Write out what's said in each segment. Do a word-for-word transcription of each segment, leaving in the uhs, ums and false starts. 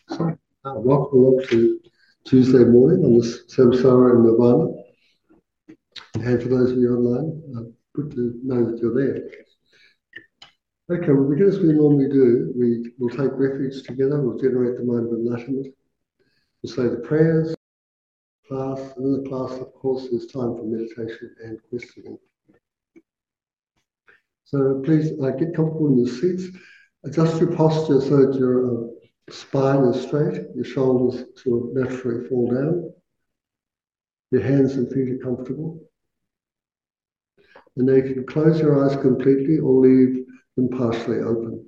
So, uh, welcome along to Tuesday morning on this Samsara and Nirvana. And for those of you online, uh, good to know that you're there. Okay, we'll begin as we normally do. We will take refuge together, we'll generate the mind of enlightenment. We'll say the prayers, class, and in the class, of course, there's time for meditation and questioning. So please uh, get comfortable in your seats. Adjust your posture so that your uh, spine is straight, your shoulders sort of naturally fall down. Your hands and feet are comfortable. And now you can close your eyes completely or leave them partially open.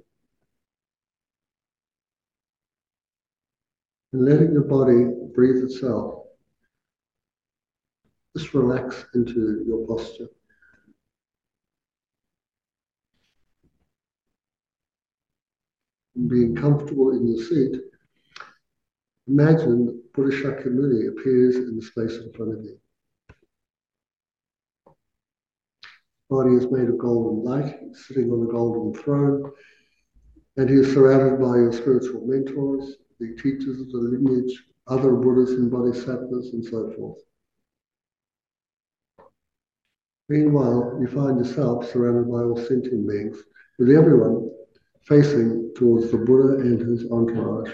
And letting your body breathe itself, just relax into your posture. And being comfortable in your seat, imagine that Buddha Shakyamuni appears in the space in front of you. His body is made of golden light, he's sitting on a golden throne, and he is surrounded by your spiritual mentors, the teachers of the lineage, other Buddhas and Bodhisattvas, and so forth. Meanwhile, you find yourself surrounded by all sentient beings, with everyone facing towards the Buddha and his entourage.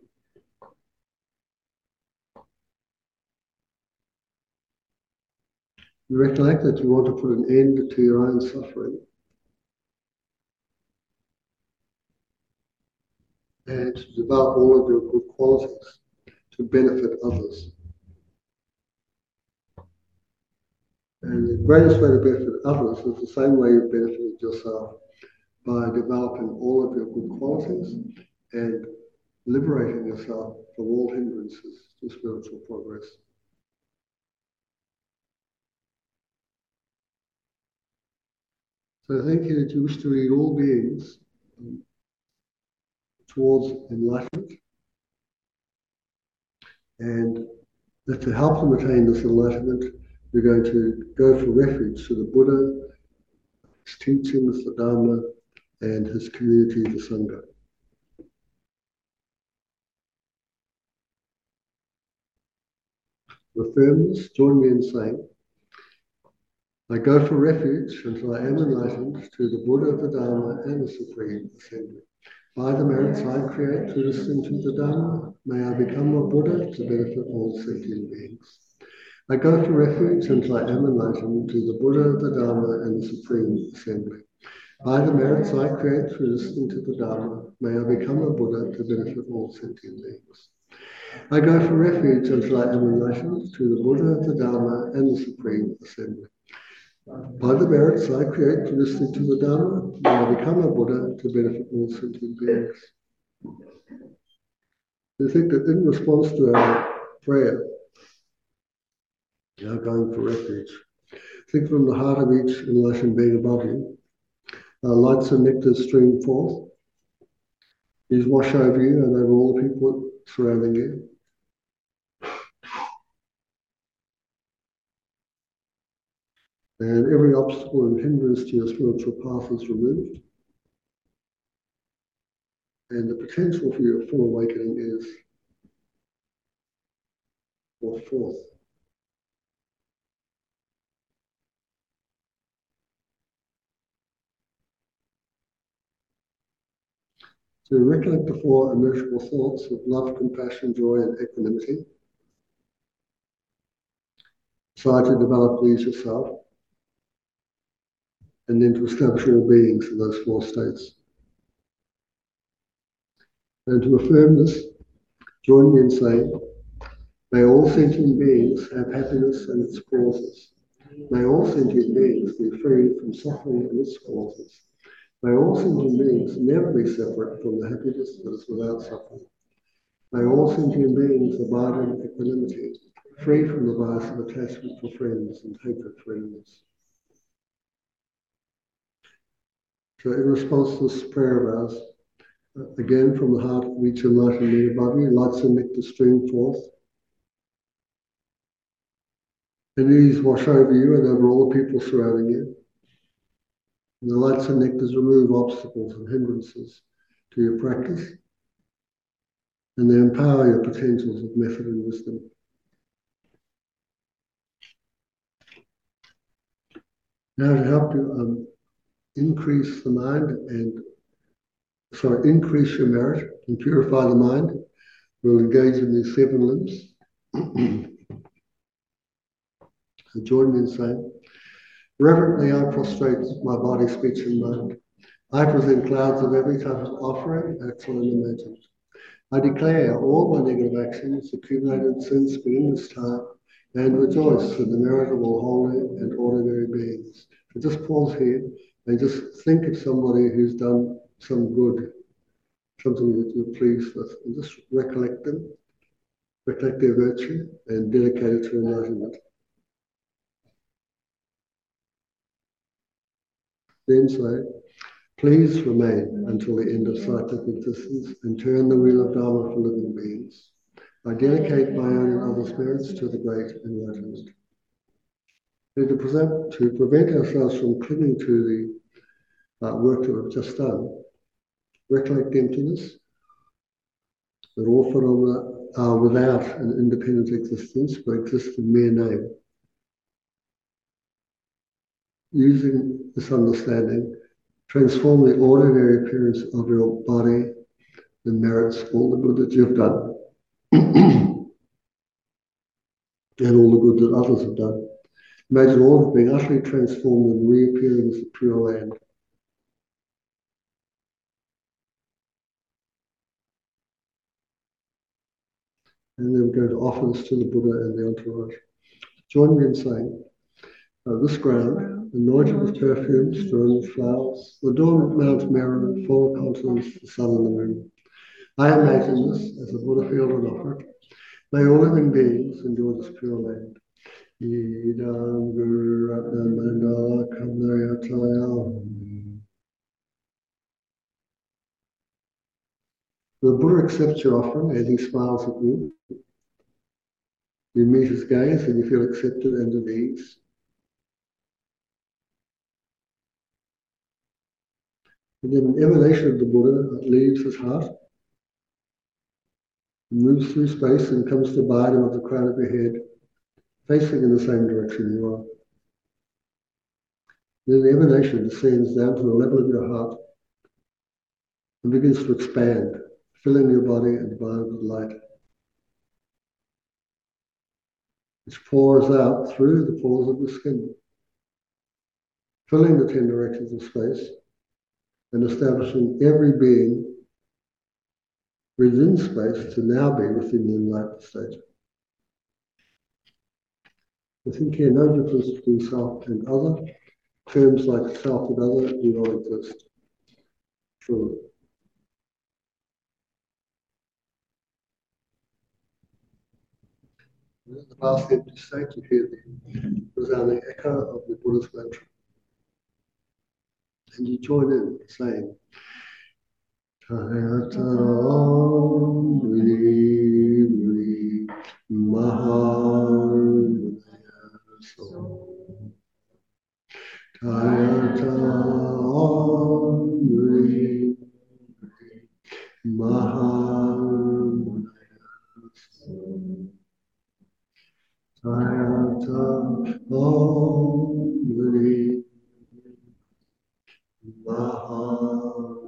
You recollect that you want to put an end to your own suffering and to develop all of your good qualities to benefit others. And the greatest way to benefit others is the same way you've benefited yourself, by developing all of your good qualities and liberating yourself from all hindrances to spiritual progress. So thank you that you wish to lead all beings um, towards enlightenment, and that to help them attain this enlightenment, you're going to go for refuge to the Buddha, his teachings, the Dharma, and his community, the Sangha. To affirm this, join me in saying, I go for refuge until I am enlightened to the Buddha, the Dharma, and the Supreme Assembly. By the merits I create through listening to the Dharma, may I become a Buddha to benefit all sentient beings. I go for refuge until I am enlightened to the Buddha, the Dharma, and the Supreme Assembly. By the merits I create through listening to the Dharma, may I become a Buddha to benefit all sentient beings. I go for refuge until I am enlightened to the Buddha, the Dharma, and the Supreme Assembly. By the merits I create through listening to the Dharma, may I become a Buddha to benefit all sentient beings. I think that in response to our prayer, you are going for refuge. Think from the heart of each enlightened being above you. Uh, lights and nectar stream forth. These wash over you and over all the people surrounding you. And every obstacle and hindrance to your spiritual path is removed. And the potential for your full awakening is brought forth. So recollect the four immeasurable thoughts of love, compassion, joy, and equanimity. Try to develop these yourself, and then to establish all beings in those four states. And to affirm this, join me in saying, may all sentient beings have happiness and its causes. May all sentient beings be free from suffering and its causes. May all sentient beings never be separate from the happiness that is without suffering. May all sentient beings abide in equanimity, free from the vice of attachment for friends and hatred for enemies. So in response to this prayer of ours, again from the heart of each enlightened being above you, lights and nectar stream forth. And these wash over you and over all the people surrounding you. And the lights and nectars remove obstacles and hindrances to your practice. and they empower your potentials of method and wisdom. Now, to help you um, increase the mind and, sorry, increase your merit and purify the mind, we'll engage in these seven limbs. So join me in saying, reverently I prostrate my body, speech and mind. I present clouds of every type of offering, actual and imagined. I declare all my negative actions, accumulated since beginning this time, and rejoice in the merit of all holy and ordinary beings. So just pause here and just think of somebody who's done some good, something that you're pleased with, and just recollect them, recollect their virtue, and dedicate it to enlightenment. Then say, please remain until the end of cyclic existence and turn the wheel of Dharma for living beings. I dedicate my own and others' merits to the great enlightenment. And to, present, to prevent ourselves from clinging to the uh, work that we've just done, recollect emptiness, that all phenomena are without an independent existence, but exist in mere name. Using this understanding, transform the ordinary appearance of your body and merits all the good that you've done and all the good that others have done. Imagine all of being utterly transformed and reappearing as the pure land. And then we're going to offer this to the Buddha and the entourage. Join me in saying, uh, this ground, anointed with perfumes, strewn with flowers, the dawn Mount Meru, four continents, the sun and the moon. I imagine this as a Buddha field and offer it. May all living beings enjoy this pure land. Idam Guru Ratna Mandala Kamnayataya. The Buddha accepts your offering and he smiles at you. You meet his gaze and you feel accepted and at ease. And then an emanation of the Buddha leaves his heart, moves through space and comes to the bottom of the crown of your head, facing in the same direction you are. Then the emanation descends down to the level of your heart and begins to expand, filling your body and mind with light, which pours out through the pores of the skin, filling the ten directions of space and establishing every being within space to now be within the enlightened state. I think here no difference between self and other. Terms like self and other do not exist. Truly. In the vast empty state, you hear the resounding echo of the Buddha's mantra. And you join in saying, Tayata Muni Muni Maha So Tayata Muni Maha Tayata Muni Maha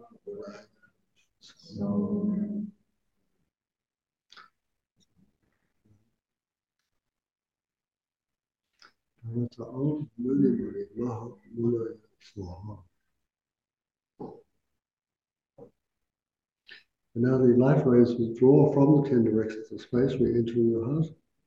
And now the light rays withdraw from the ten directions of space. We enter in your heart.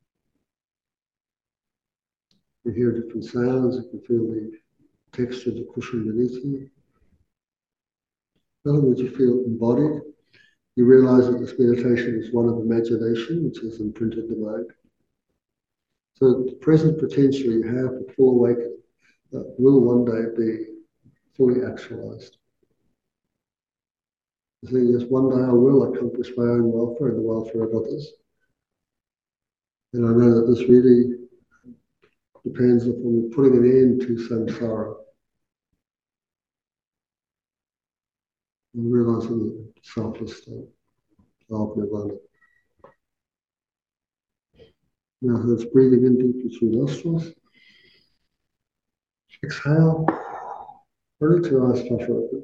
You hear different sounds. You can feel the texture of the cushion beneath you. In other words, you feel embodied. You realize that this meditation is one of imagination, which has imprinted the mind. So the present potential you have for full awakening uh, will one day be fully actualized. The thing is, one day I will accomplish my own welfare and the welfare of others. And I know that this really depends upon putting an end to samsara and realizing the selfless state of nirvana. Now that's breathing in deeply through nostrils. Exhale. Only two eyes flush open.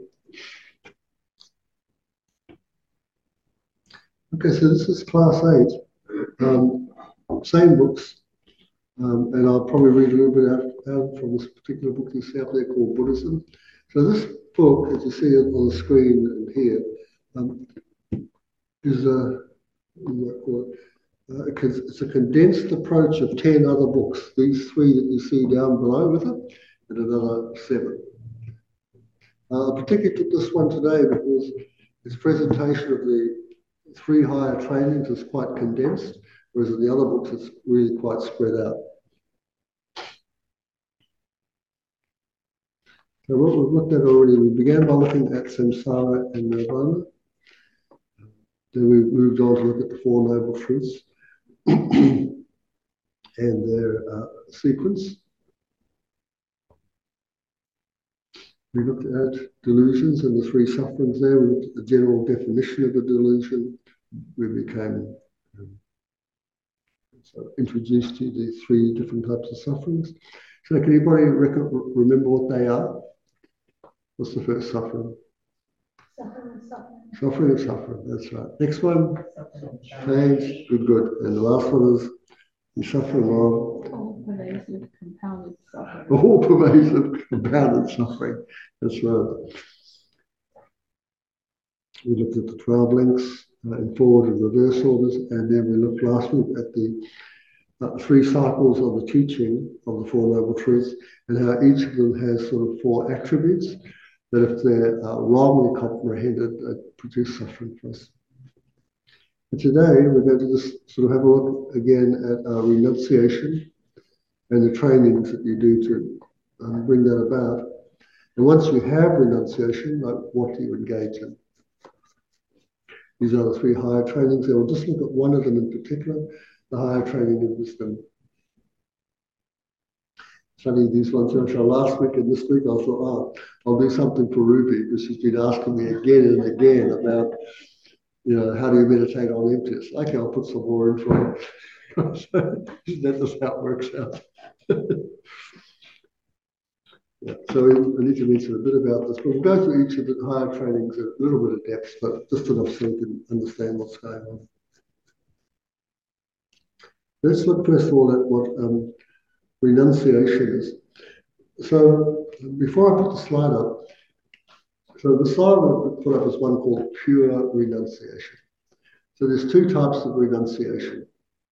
Okay, so this is class eight. Um, same books, um, and I'll probably read a little bit out, out from this particular book you see up there called Buddhism. So this book, as you see it on the screen and here, um, is a, uh, it's a condensed approach of ten other books. These three that you see down below with it, and another seven. Uh, I particularly took this one today because its presentation of the three higher trainings is quite condensed, whereas in the other books it's really quite spread out. So what we've looked at already, we began by looking at samsara and nirvana. Then we moved on to look at the Four Noble Truths and their uh, sequence. We looked at delusions and the three sufferings there. We looked at the general definition of a delusion. We became um, so introduced to the three different types of sufferings. So can anybody remember what they are? What's the first suffering? Suffering and suffering. Suffering and suffering, that's right. Next one, change, good, good. And the last one is the suffering of all pervasive compounded suffering. All pervasive compounded suffering, that's right. We looked at the twelve links uh, in forward and reverse orders, and then we looked last week at the uh, three cycles of the teaching of the Four Noble Truths and how each of them has sort of four attributes that if they're uh, wrongly comprehended, uh, produce suffering for us. And today we're going to just sort of have a look again at uh, renunciation and the trainings that you do to um, bring that about. And once you have renunciation, like what do you engage in? These are the three higher trainings. And we'll just look at one of them in particular, the higher training in wisdom. Studying these ones, so last week and this week, I thought, oh, I'll do something for Ruby, because she's been asking me again and again about, you know, how do you meditate on emptiness? Okay, I'll put some more in for you. So that's just how it works out. Yeah, so I need to mention a bit about this, but we'll go through each of the higher trainings at a little bit of depth, but just enough so you can understand what's going on. Let's look first of all at what um, renunciation is. So before I put the slide up, so the slide I put up is one called pure renunciation. So there's two types of renunciation.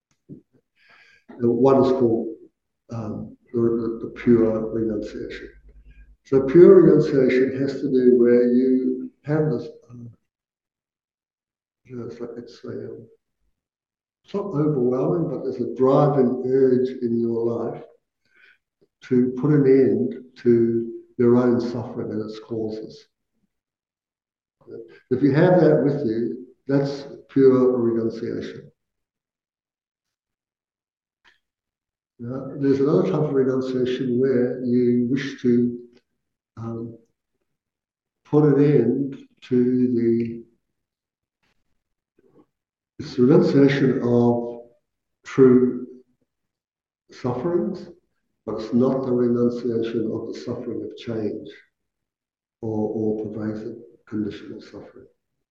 One is called um, the, the, the pure renunciation. So pure renunciation has to do where you have this, um, you know, it's like it's a, um, it's not overwhelming, but there's a driving urge in your life to put an end to your own suffering and its causes. If you have that with you, that's pure renunciation. Now, there's another type of renunciation where you wish to um, put an end to the it's renunciation of true sufferings, but it's not the renunciation of the suffering of change or, or pervasive conditional suffering.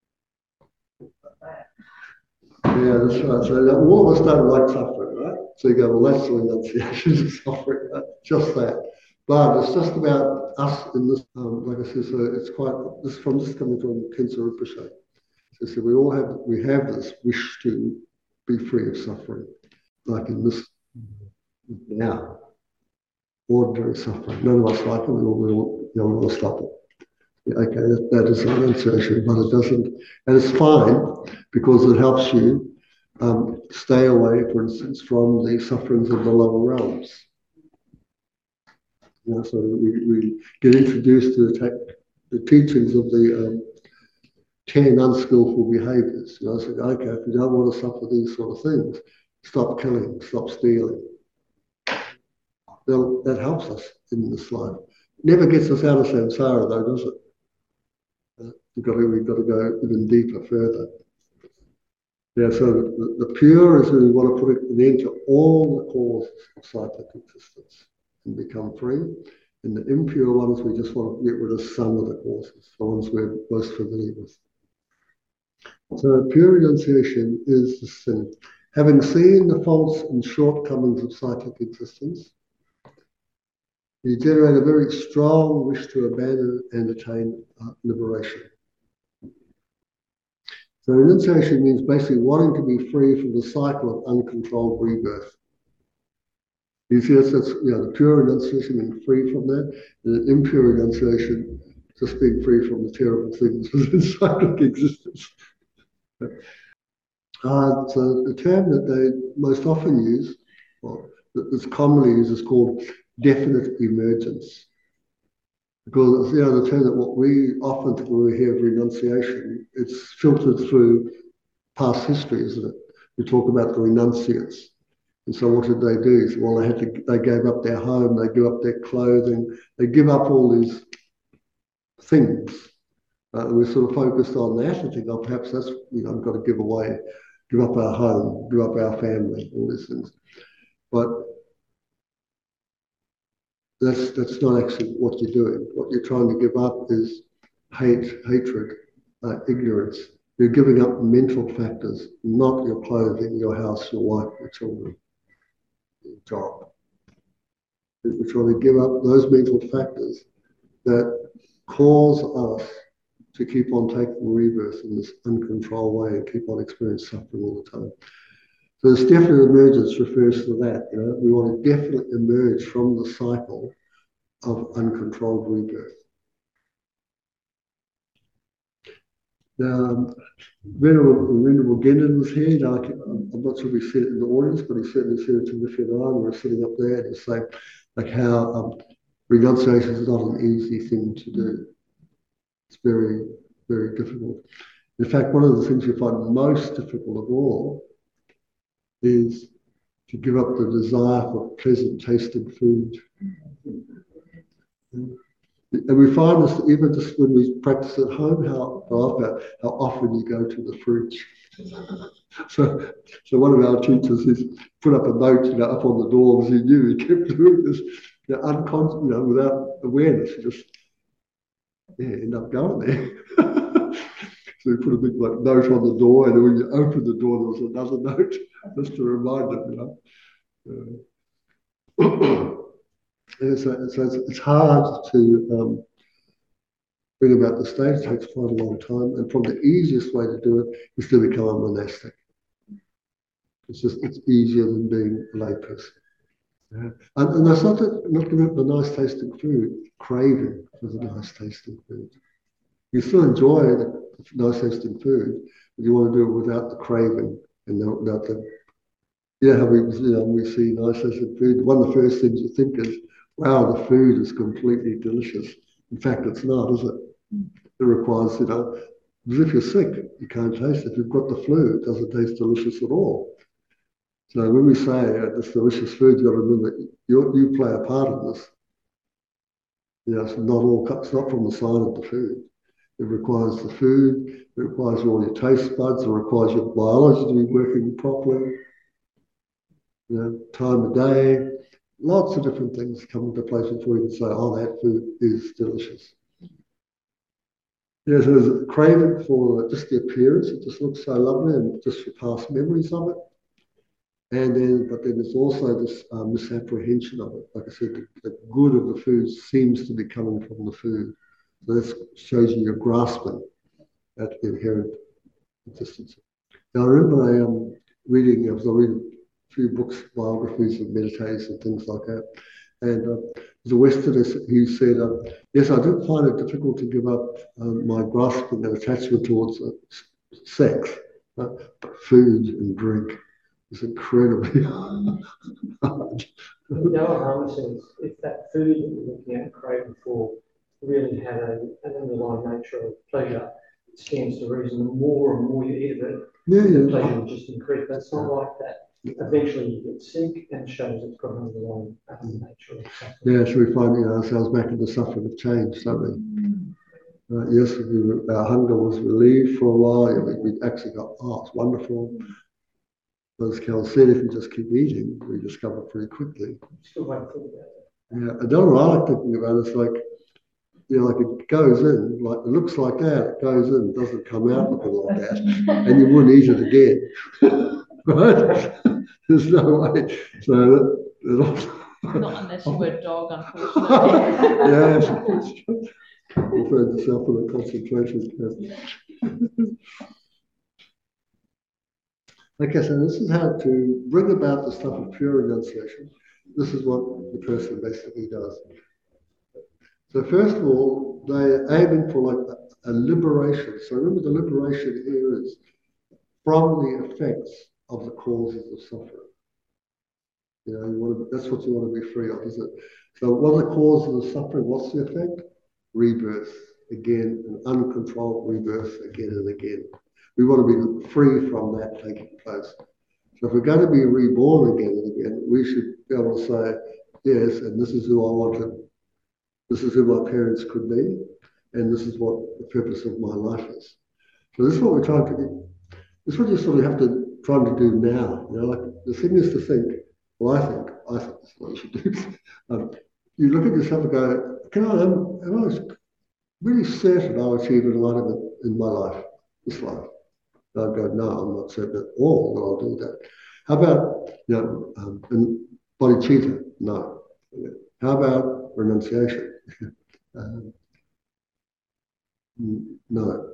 Yeah, that's right. So all of us don't like suffering, right? So you go, well, that's the renunciation of suffering, right? Just that. But it's just about us in this, um, like I said, so it's quite, this from this coming from Khensa Rinpoche. So, so we all have, we have this wish to be free of suffering, like in this now, ordinary suffering. None of us like it, we all, we all, you know, we all stop it. Yeah, okay, that, that is a renunciation, but it doesn't, and it's fine because it helps you um, stay away, for instance, from the sufferings of the lower realms. You know, so we, we get introduced to the, the teachings of the um, ten unskillful behaviors. You know, so okay, if you don't want to suffer these sort of things, stop killing, stop stealing. Now, that helps us in this life. Never gets us out of samsara, though, does it? Uh, we've got to, we've got to go even deeper, further. Yeah, so the, the pure is when we want to put an end to all the causes of cyclic existence and become free. And the impure ones, we just want to get rid of some of the causes, the ones we're most familiar with. So pure renunciation is this thing. Having seen the faults and shortcomings of cyclic existence, you generate a very strong wish to abandon and attain uh, liberation. So renunciation means basically wanting to be free from the cycle of uncontrolled rebirth. You see, that's, that's you know, the pure renunciation being free from that, and the impure renunciation just being free from the terrible things within cyclic existence. Uh, so the term that they most often use, or that's commonly used, is called definite emergence. Because you know the term that what we often think when we hear of renunciation, it's filtered through past history, isn't it? We talk about the renunciates. And so what did they do? So, well, they had to, they gave up their home, they gave up their clothing, they give up all these things. Uh, and we're sort of focused on that and think, oh, perhaps that's, you know, I've got to give away, give up our home, give up our family, all these things. But that's that's not actually what you're doing. What you're trying to give up is hate, hatred, uh, ignorance. You're giving up mental factors, not your clothing, your house, your wife, your children, your job. You're trying to give up those mental factors that cause us to keep on taking rebirth in this uncontrolled way and keep on experiencing suffering all the time. So this definite emergence refers to that. You know, we want to definitely emerge from the cycle of uncontrolled rebirth. Now, um, Venerable, Venerable Gendon was here. Now, I'm not sure if he said it in the audience, but he certainly said it to Niffy and I. We were sitting up there and he's saying like how um, renunciation is not an easy thing to do. It's very, very difficult. In fact, one of the things you find most difficult of all is to give up the desire for pleasant tasting food. And we find this even just when we practice at home, how, how often you go to the fridge. So, so one of our teachers has put up a note, you know, up on the door because he knew he kept doing this, you know, unconscious, you know, without awareness. You just, yeah, end up going there. So we put a big like note on the door, and when you open the door, there was another note just to remind them, you know. Uh, yeah, so, so it's, it's hard to um, bring about the state. It takes quite a long time, and probably the easiest way to do it is to become a monastic. It's just it's easier than being a layperson. Yeah. And, and that's not that, not giving up the nice tasting food, craving for the nice tasting food. You still enjoy the nice tasting food, but you want to do it without the craving and without the, you know, how we, you know, we see nice tasting food. One of the first things you think is, wow, the food is completely delicious. In fact, it's not, is it? It requires, you know, because if you're sick, you can't taste it. If you've got the flu, it doesn't taste delicious at all. So when we say uh, this delicious food, you've got to remember you you play a part in this. You know, it's not all, it's not from the side of the food. It requires the food, it requires all your taste buds, it requires your biology to be working properly, you know, time of day, lots of different things come into place before you can say, oh, that food is delicious. Yeah, so there's a craving for just the appearance, it just looks so lovely and just your past memories of it. And then, but then there's also this uh, misapprehension of it. Like I said, the, the good of the food seems to be coming from the food. So that shows you you're grasping at the inherent existence. Now, I remember I um, reading, I was reading a few books, biographies of meditators and things like that. And uh, there's a Westerner who said, uh, yes, I do find it difficult to give up um, my grasping and attachment towards uh, sex, uh, but food and drink is incredibly hard. Noah Harmer says if that food that you're looking at and craving for really had a, an underlying nature of pleasure, it stands to reason the more and more you eat of it, yeah, the yeah. pleasure will just increase. But it's not like that. Eventually you get sick and it shows it's got an underlying um, nature of suffering. Yeah, so we find you know, ourselves back into suffering of change, don't we? Uh, yes, we, our hunger was relieved for a while. We, we actually got, oh, it's wonderful. But as Cal said, if we just keep eating, we discover pretty quickly. Still wait for that. Yeah, another I like thinking about is like, you know, like it goes in, like it looks like that, it goes in, it doesn't come out looking like that, and you wouldn't eat it again, right? There's no way. So that, that also, Not unless you were a dog, unfortunately. yes, we'll find yourself in a concentration camp. Okay, so this is how to bring about the stuff of pure renunciation. This is what the person basically does. So first of all, they're aiming for like a, a liberation. So remember, the liberation here is from the effects of the causes of suffering. You know, you want to, that's what you want to be free of, is it? So what are the causes of suffering? What's the effect? Rebirth again, an uncontrolled rebirth again and again. We want to be free from that taking place. So if we're going to be reborn again and again, we should be able to say, yes, and this is who I want to, this is who my parents could be, and this is what the purpose of my life is. So this is what we're trying to do. This is what you sort of have to try to do now. You know, like the thing is to think, well, I think, I think this is what you should do. um, you look at yourself and go, can I, am, am I really certain I'll achieve enlightenment in my life, this life? And I'd go, no, I'm not certain at all that I'll do that. How about, you know, um, bodhicitta? No. How about renunciation? um, no.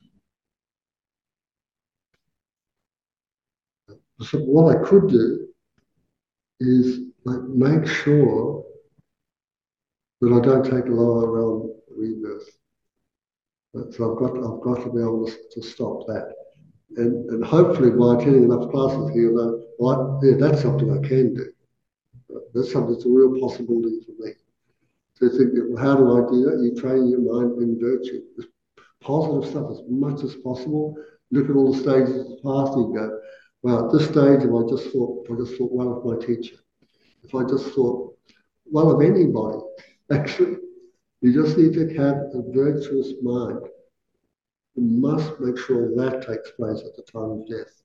So what I could do is like make sure that I don't take a lower realm rebirth. So I've got I've got to be able to, to stop that. And, and hopefully by attending enough classes here, you'll know, well, yeah, that's something I can do. That's something that's a real possibility for me. So you think, well, how do I do that? You train your mind in virtue. This positive stuff as much as possible. Look at all the stages of the path. You go, well, at this stage, if I just thought, if I just thought well of my teacher, if I just thought well of anybody, actually, you just need to have a virtuous mind. You must make sure that takes place at the time of death.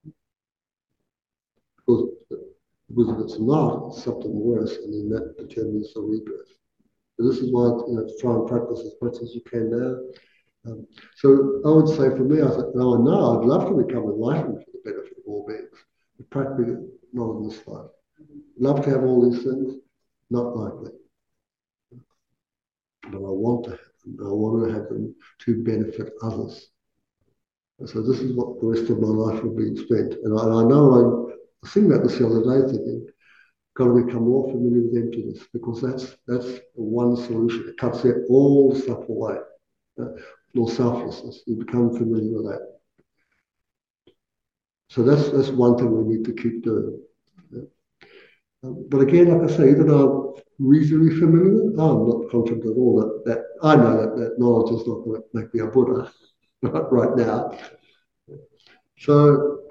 Because, because if it's not, it's something worse, and then that determines the rebirth. So this is why, you know, to try and practice as much as you can now. Um, so I would say for me, I thought, no, I know I'd love to become enlightened for the benefit of all beings, but practically not in this life. Love to have all these things, not likely. But I want to have them. I want to have them to benefit others. And so this is what the rest of my life will be spent. And I, and I know I was thinking about this the other day, thinking, got to become more familiar with emptiness, because that's that's the one solution. It cuts out all the stuff away. Uh, all selflessness. You become familiar with that. So that's that's one thing we need to keep doing. Yeah. Um, but again, like I say, even though I'm reasonably familiar with it, I'm not confident at all that, that I know that, that knowledge is not going to make me a Buddha right now. So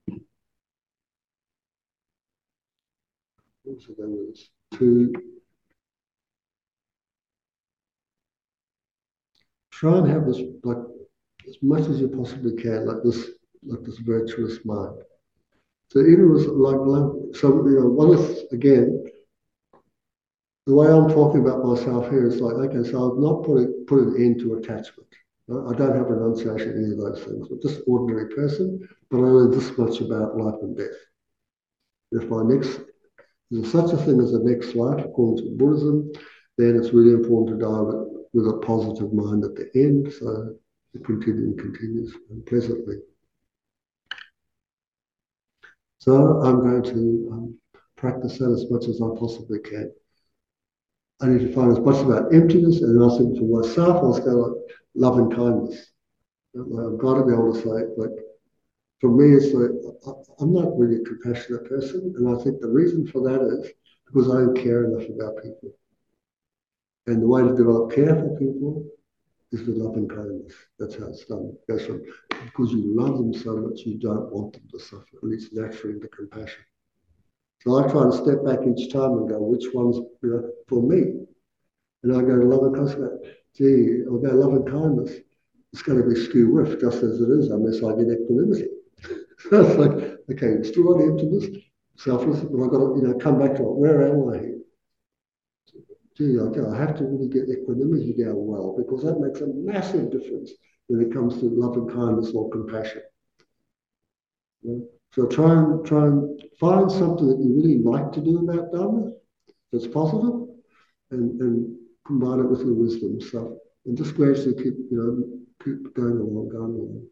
also there was to try and have this, like, as much as you possibly can, like this, like this virtuous mind. So even with like, like so you know, one is again, the way I'm talking about myself here is like, okay, so I've not put it put an end to attachment. Right? I don't have renunciation in any of those things. I'm just an ordinary person, but I know this much about life and death. If my next there's such a thing as a next life, according to Buddhism, then it's really important to die with, with a positive mind at the end, so the continuing continues and pleasantly. So I'm going to um, practice that as much as I possibly can. I need to find as much about emptiness, and I think for myself, I was going like love and kindness. I've got to be able to say, like, for me, it's like, I'm not really a compassionate person, and I think the reason for that is because I don't care enough about people. And the way to develop care for people is with love and kindness. That's how it's done. It goes from, because you love them so much, you don't want them to suffer, at least naturally the compassion. So I try and step back each time and go, which one's, you know, for me? And I go to love and kindness. gee, about love and kindness, it's going to be skew whiff just as it is, unless I get equanimity. So it's like, okay, still got emptiness, selfless, but I've got to, you know, come back to it. Where am I here? Gee, okay, I have to really get equanimity down well, because that makes a massive difference when it comes to love and kindness or compassion. You know? So try and try and find something that you really like to do about Dharma that's positive, and, and combine it with your wisdom stuff, and just gradually keep, you know, keep going along, going along.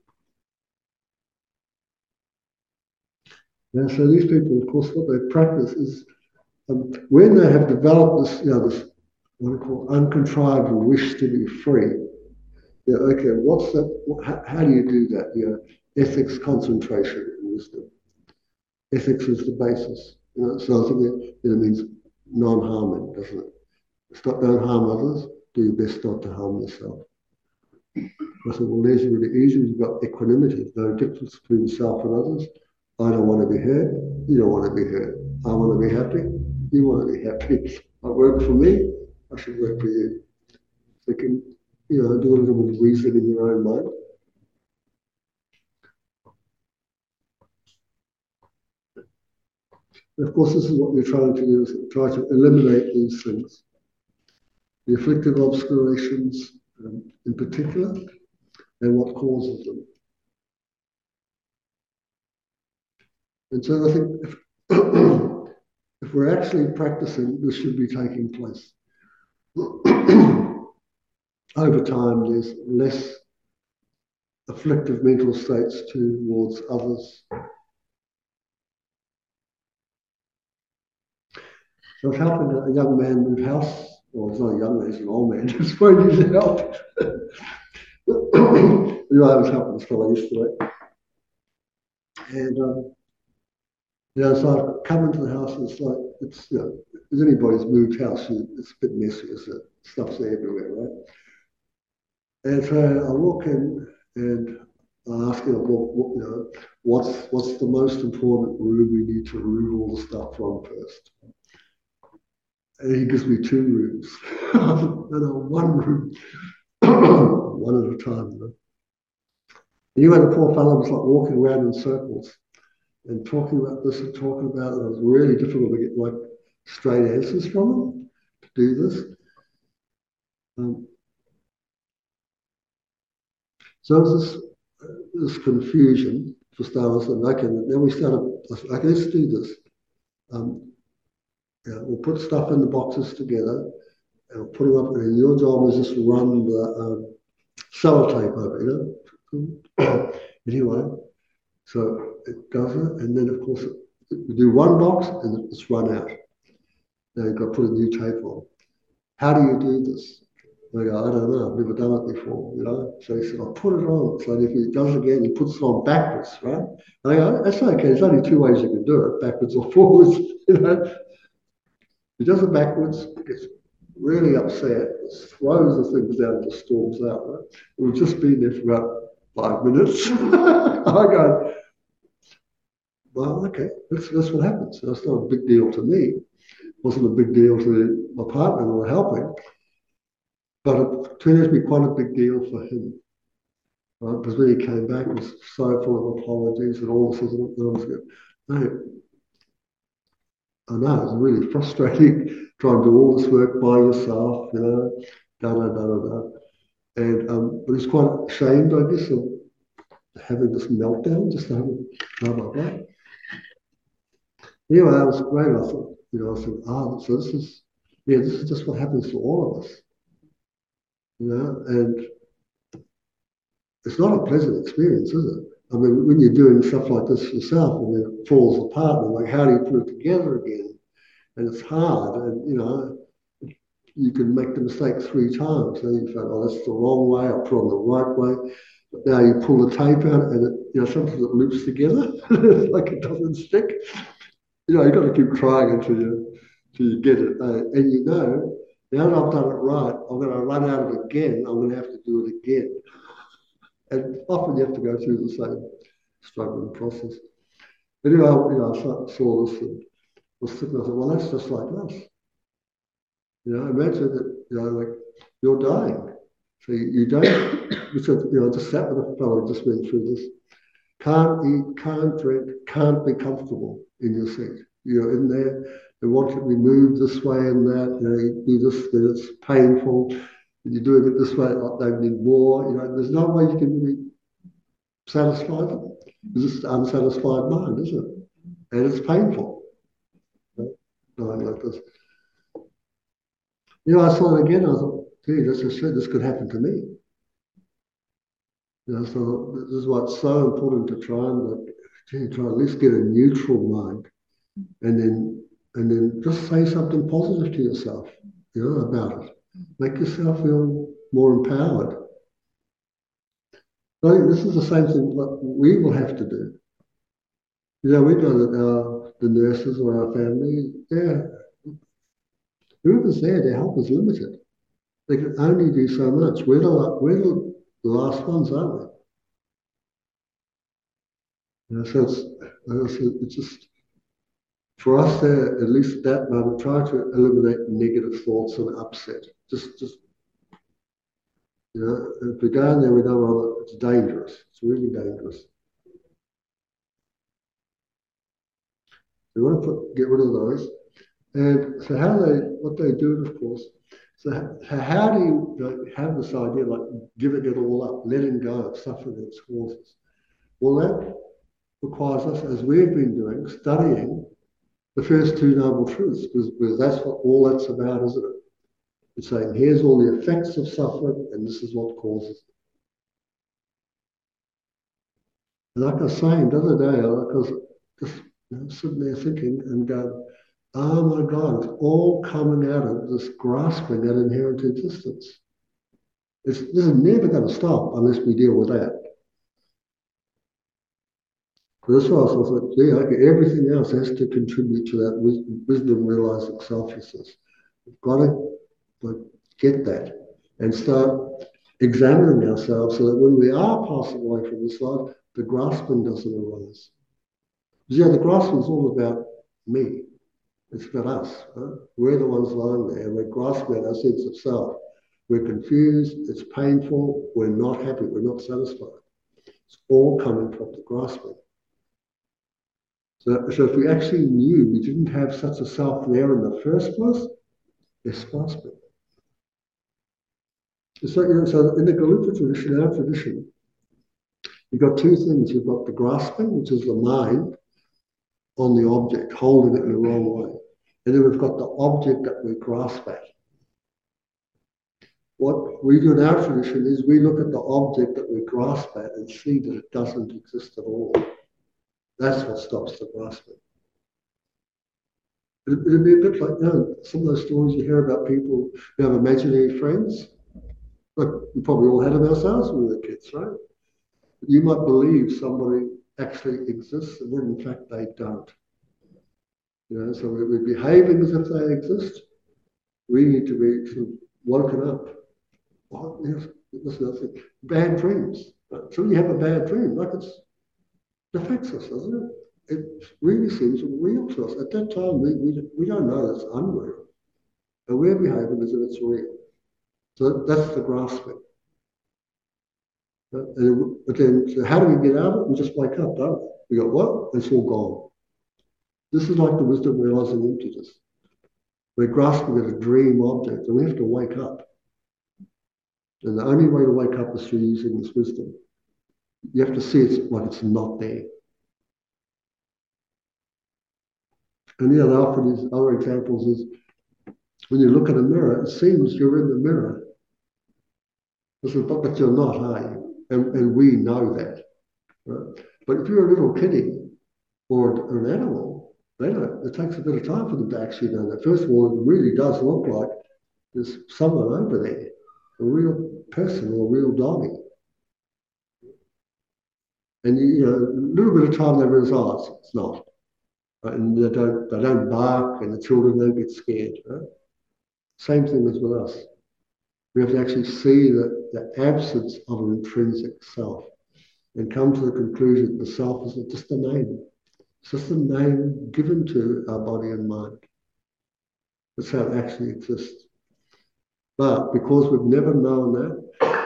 Now, so these people, of course, what they practice is um, when they have developed this, you know, this what I call uncontrived wish to be free. Yeah, okay, what's that? How, how do you do that? You know, ethics, concentration, and wisdom. Ethics is the basis. You know, so I think it, it means non-harming, doesn't it? Stop, don't harm others. Do your best not to harm yourself. I said, well, there's really easy. You've got equanimity, no difference between self and others. I don't want to be hurt. You don't want to be hurt. I want to be happy. You want to be happy. I work for me. I should work for you. So you can, you know, do a little bit of reasoning in your own mind. And of course, this is what we're trying to do, is try to eliminate these things. The afflictive obscurations um, in particular, and what causes them. And so I think if, if we're actually practicing, this should be taking place. Over time, there's less afflictive mental states towards others. So I was helping a young man move house. Well, it's not a young man, it's an old man. It's where he needs help. Anyway, I was helping this fellow yesterday. And, um, you know, so I come into the house and it's like, it's, you know, if anybody's moved house, it's a bit messy, isn't it? Stuff's everywhere, right? And so I walk in and I ask him, well, what, you know, what's, what's the most important room we need to remove all the stuff from first? And he gives me two rooms. No, no, one room, one at a time. You know? Anyway, the poor fellow was like walking around in circles and talking about this and talking about it. It was really difficult to get like straight answers from him to do this. Um, so there's this, uh, this confusion for starters, and okay, then we started, okay, let's do this. Um, yeah, we'll put stuff in the boxes together and we'll put them up, and your job is just to run the um, sellotape over, you know. Anyway, so it does it, and then of course it, we do one box and it's run out. Now you've got to put a new tape on. How do you do this? I go, I don't know, I've never done it before, you know. So he said, I'll put it on. So if he does it again, he puts it on backwards, right? And I go, that's okay, there's only two ways you can do it, backwards or forwards, you know. He does it backwards, gets really upset, throws the things down and just storms out, right? We've just been there for about five minutes. I go, well, okay, that's, that's what happens. So it's not a big deal to me. It wasn't a big deal to my partner who were helping. But it turned out to be quite a big deal for him, right? Because when he came back, he was so full of apologies and all this. And I was going, no, I know, it's really frustrating trying to do all this work by yourself, you know, da da da da da. And um, but he's quite ashamed, I guess, of having this meltdown, just having blah blah blah. Anyway, it was great. I thought, you know, I said, ah, so this is, yeah, this is just what happens to all of us. You know, and it's not a pleasant experience, is it? I mean, when you're doing stuff like this yourself and then it falls apart, and like, how do you put it together again? And it's hard, and you know, you can make the mistake three times. So you think, oh, that's the wrong way, I'll put it on the right way. But now you pull the tape out, and it, you know, sometimes it loops together, like it doesn't stick. You know, you've got to keep trying until you, until you get it. Uh, and you know, now that I've done it right, I'm going to run out of it again. I'm going to have to do it again. And often you have to go through the same struggling process. Anyway, you know, I saw this and was thinking, I thought, well, that's just like us. You know, imagine that, you know, like you're dying. So you, you don't, which is, you know, just sat with a fellow, just went through this. Can't eat, can't drink, can't be comfortable in your seat. You're in there, they want you to be moved this way and that, you know, you do this, then it's painful. You're doing it this way, like they need more. You know, there's no way you can be satisfied. It's just an unsatisfied mind, isn't it? And it's painful. Lying like this. You know, I saw it again, I thought, gee, this is shit, this could happen to me. You know, so this is why it's so important to try and like, gee, try at least get a neutral mind, and then and then just say something positive to yourself, you know, about it. Make yourself feel more empowered. I think this is the same thing that we will have to do. You know, we know that our the nurses or our family, yeah, whoever's there, their help is limited. They can only do so much. We're the we're the last ones, aren't we? You know, so it's, it's just for us there, at least at that moment, try to eliminate negative thoughts and upset. Just, just you know, if we go in there, we know it's dangerous. It's really dangerous. We want to put, get rid of those. And so how they, what they do, of course. So how, how do you, you know, have this idea like giving it all up, letting go of suffering and its causes? Well, that requires us, as we've been doing, studying the first two noble truths, because, because that's what all that's about, isn't it? It's saying, here's all the effects of suffering, and this is what causes it. And like I was saying the other day, I was just you know, sitting there thinking and going, oh my God, it's all coming out of this grasping at inherent existence. It's, this is never going to stop unless we deal with that. That's why I was like, yeah, okay, everything else has to contribute to that wisdom, wisdom realizing selflessness. We've got to like, get that and start examining ourselves so that when we are passing away from this life, the grasping doesn't arise. Because, yeah, the grasping is all about me. It's about us. Right? We're the ones lying there. We're grasping at our sense of self. We're confused. It's painful. We're not happy. We're not satisfied. It's all coming from the grasping. So, so if we actually knew we didn't have such a self there in the first place, less grasping. So, you know, so in the Gelugpa tradition, our tradition, you've got two things. You've got the grasping, which is the mind on the object, holding it in the wrong way. And then we've got the object that we grasp at. What we do in our tradition is we look at the object that we grasp at and see that it doesn't exist at all. That's what stops the grasping. It, it'd be a bit like, you know, some of those stories you hear about people who have imaginary friends. Look, we probably all had them ourselves when we were kids, right? You might believe somebody actually exists when in fact they don't. You know, so we're behaving as if they exist. We need to be sort of woken up. Oh, yes, this is the bad dreams. So you have a bad dream, like it's it affects us, doesn't it? It really seems real to us. At that time, we, we, we don't know it's unreal. And we're behaving as if it's real. So that's the grasping. And then, so how do we get out of it? We just wake up, don't we? We go, what? It's all gone. This is like the wisdom realizing emptiness. We're grasping at a dream object, and we have to wake up. And the only way to wake up is through using this wisdom. You have to see it's like it's not there. And the other often is other examples is when you look at a mirror, it seems you're in the mirror. But you're not, are you? And, and we know that. Right? But if you're a little kiddie or, or an animal, they don't, it takes a bit of time for them to actually know that. First of all, it really does look like there's someone over there, a real person or a real doggy. And you, you know, a little bit of time they realize, oh, it's not. Right? And they don't, they don't bark and the children don't get scared. Right? Same thing as with us. We have to actually see the, the absence of an intrinsic self and come to the conclusion that the self is just a name. It's just a name given to our body and mind. That's how it actually exists. But because we've never known that,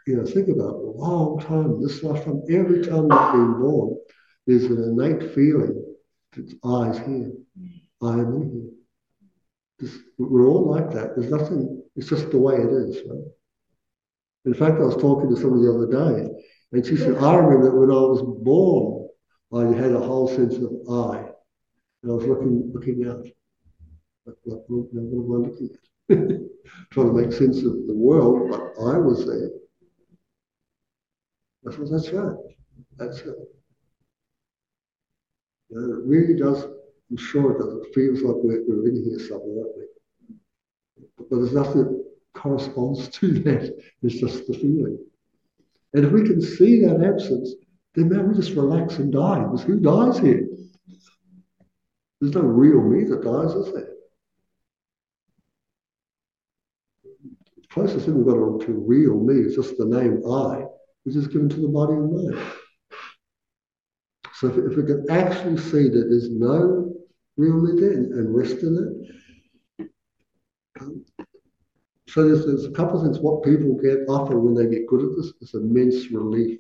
you know, think about it, a long time, this lifetime, every time you've been born, there's an innate feeling that I is here, I am in here. This, we're all like that. There's nothing, it's just the way it is, right? In fact, I was talking to somebody the other day, and she said, I remember that when I was born, I had a whole sense of I. And I was looking looking out. Like, like, what am I looking at? Trying to make sense of the world, but I was there. I thought, that's right. That's it. You know, it really does, I'm sure it does. It feels like we're, we're in here somewhere, aren't we? But, but there's nothing that corresponds to that. It's just the feeling. And if we can see that absence, then man, we just relax and die. Because who dies here? There's no real me that dies, is there? The closest thing we've got to real me is just the name I, which is given to the body and mind. So if, if we can actually see that there's no real me there and, and rest in it. Um, so there's, there's a couple of things. What people get often when they get good at this is immense relief.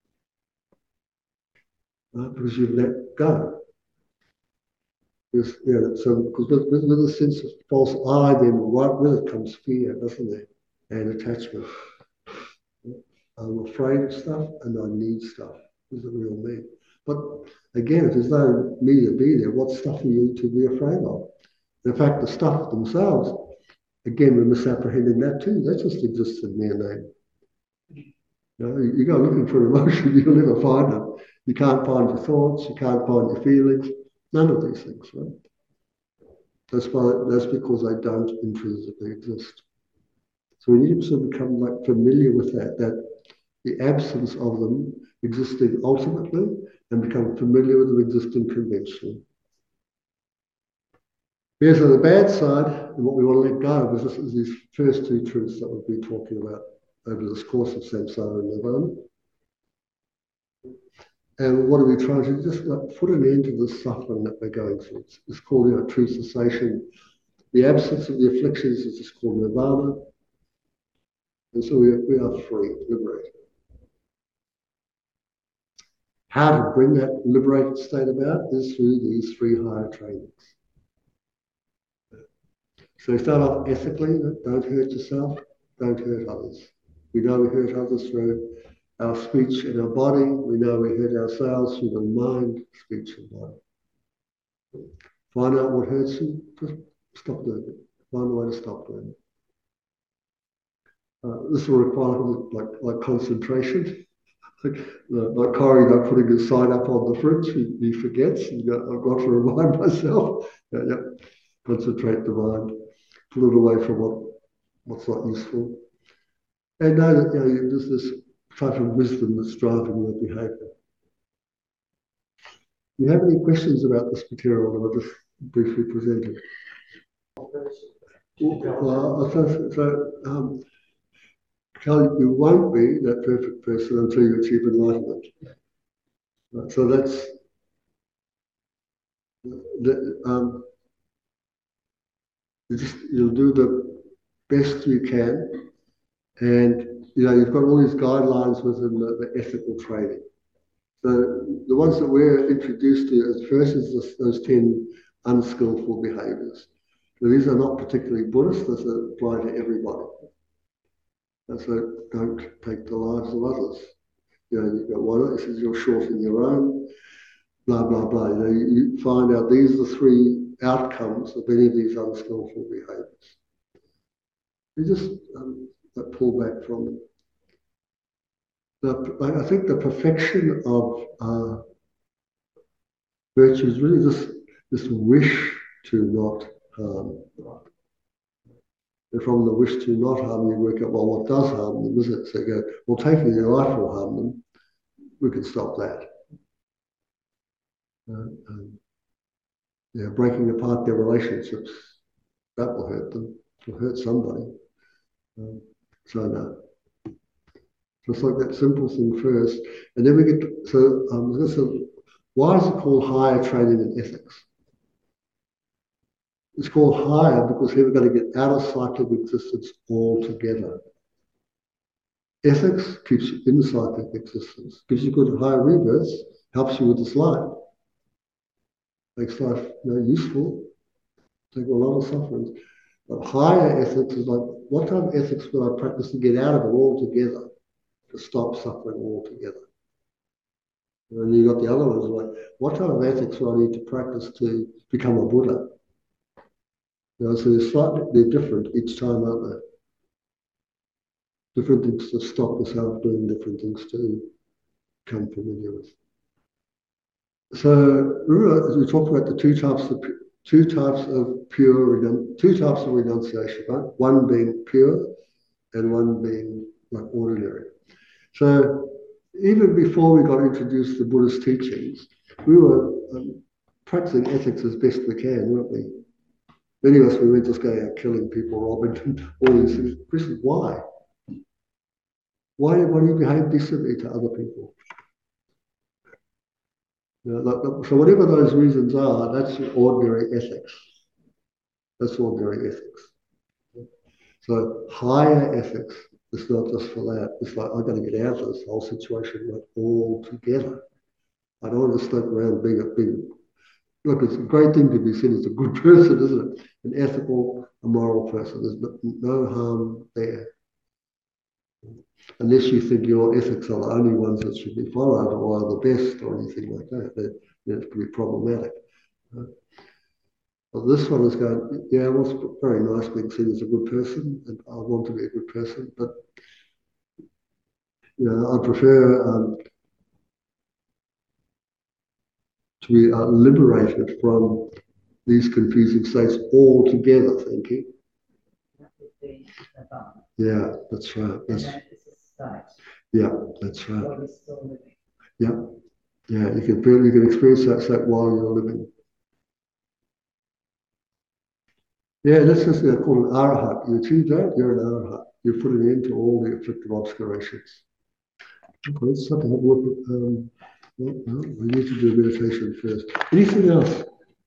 Right? Because you've let go. Because, you know, so because with, with, with a sense of false I, then right with it comes fear, doesn't there? And attachment. I'm afraid of stuff and I need stuff. Is the real me. But again, if there's no me to be there, what stuff are you to be afraid of? In fact, the stuff themselves, again, we're misapprehending that too. That just exists in mere name. You know, you go looking for emotion, you'll never find it. You can't find your thoughts, you can't find your feelings, none of these things, right? That's why that's because they don't intrinsically exist. So we need to sort of become like familiar with that, that the absence of them existing ultimately, and become familiar with them existing conventionally. Yeah, so the bad side, and what we want to let go of, is, this, is these first two truths that we've been talking about over this course of samsara and nirvana. And what are we trying to do? Just like put an end to the suffering that we're going through. It's, it's called, you know, true cessation. The absence of the afflictions is just called nirvana. And so we, we are free, liberated. How to bring that liberated state about is through these three higher trainings. So we start off ethically, don't hurt yourself, don't hurt others. We know we hurt others through our speech and our body. We know we hurt ourselves through the mind, speech and body. Find out what hurts you, just stop doing it. Find a way to stop doing it. Uh, this will require like, like concentration. Like, like Corey, you know, putting a sign up on the fridge, he, he forgets. And, you know, I've got to remind myself. Yeah, yeah. Concentrate the mind, pull it away from what, what's not useful. And know that, you know, there's this type of wisdom that's driving your behavior. Do you have any questions about this material that I just briefly presented? Well, so, so um, you won't be that perfect person until you achieve enlightenment. Right, so that's the, um, you just you'll do the best you can, and you know you've got all these guidelines within the, the ethical training. So the ones that we're introduced to as first is this, those ten unskillful behaviors. So these are not particularly Buddhist; these apply to everybody. And so don't take the lives of others. You know, you've got one. It says you're shorting your own. Blah blah blah. You know, you, you find out these are the three outcomes of any of these unskillful behaviors. You just um, pull back from them. The, I think the perfection of uh, virtue is really this, this wish to not harm. And from the wish to not harm, you work out, well, what does harm them, is it? So you go, well, taking their life will harm them. We can stop that. Uh, um, yeah, breaking apart their relationships, that will hurt them. It will hurt somebody. Um, so no. Just like that simple thing first. And then we get, to, so um, so why is it called higher training in ethics? It's called higher because we're going to get out of cyclic existence altogether. Ethics keeps you in cyclic existence, gives you good higher rebirths, helps you with this life, makes life you know, useful, take a lot of suffering. But higher ethics is like, what kind of ethics will I practice to get out of it altogether, to stop suffering altogether? And then you got the other ones like, what kind of ethics do I need to practice to become a Buddha? You know, so they're slightly they're different each time, aren't they? Different things to stop yourself doing, different things to become familiar with. So remember, we talked about the two types of two types of pure two types of renunciation, right? One being pure, and one being like ordinary. So even before we got introduced to Buddhist teachings, we were um, practicing ethics as best we can, weren't we? Many of us, we were just going out killing people, robbing, all these things. Question, why? Why, why do you behave decently to other people? You know, like, so whatever those reasons are, that's ordinary ethics. That's ordinary ethics. So higher ethics is not just for that. It's like, I've got to get out of this whole situation like, all together. I don't want to stuck around being a big... Look, it's a great thing to be seen as a good person, isn't it? An ethical, a moral person. There's no, no harm there. Unless you think your ethics are the only ones that should be followed or are the best or anything like that, then it can be problematic. Right? Well, this one is going, yeah, well, it's very nice being seen as a good person, and I want to be a good person, but you know, I prefer um, to be uh, liberated from these confusing states altogether, thinking. Yeah, that's right. That's, yeah, that's right. Yeah, yeah. You can feel, you can experience that state while you're living. Yeah, that's just uh, called an arahat. You achieve that, you're an arahat. You're putting an end to all the afflictive obscurations. Okay, let's start to have a look at, um, well, no, we need to do meditation first. Anything else?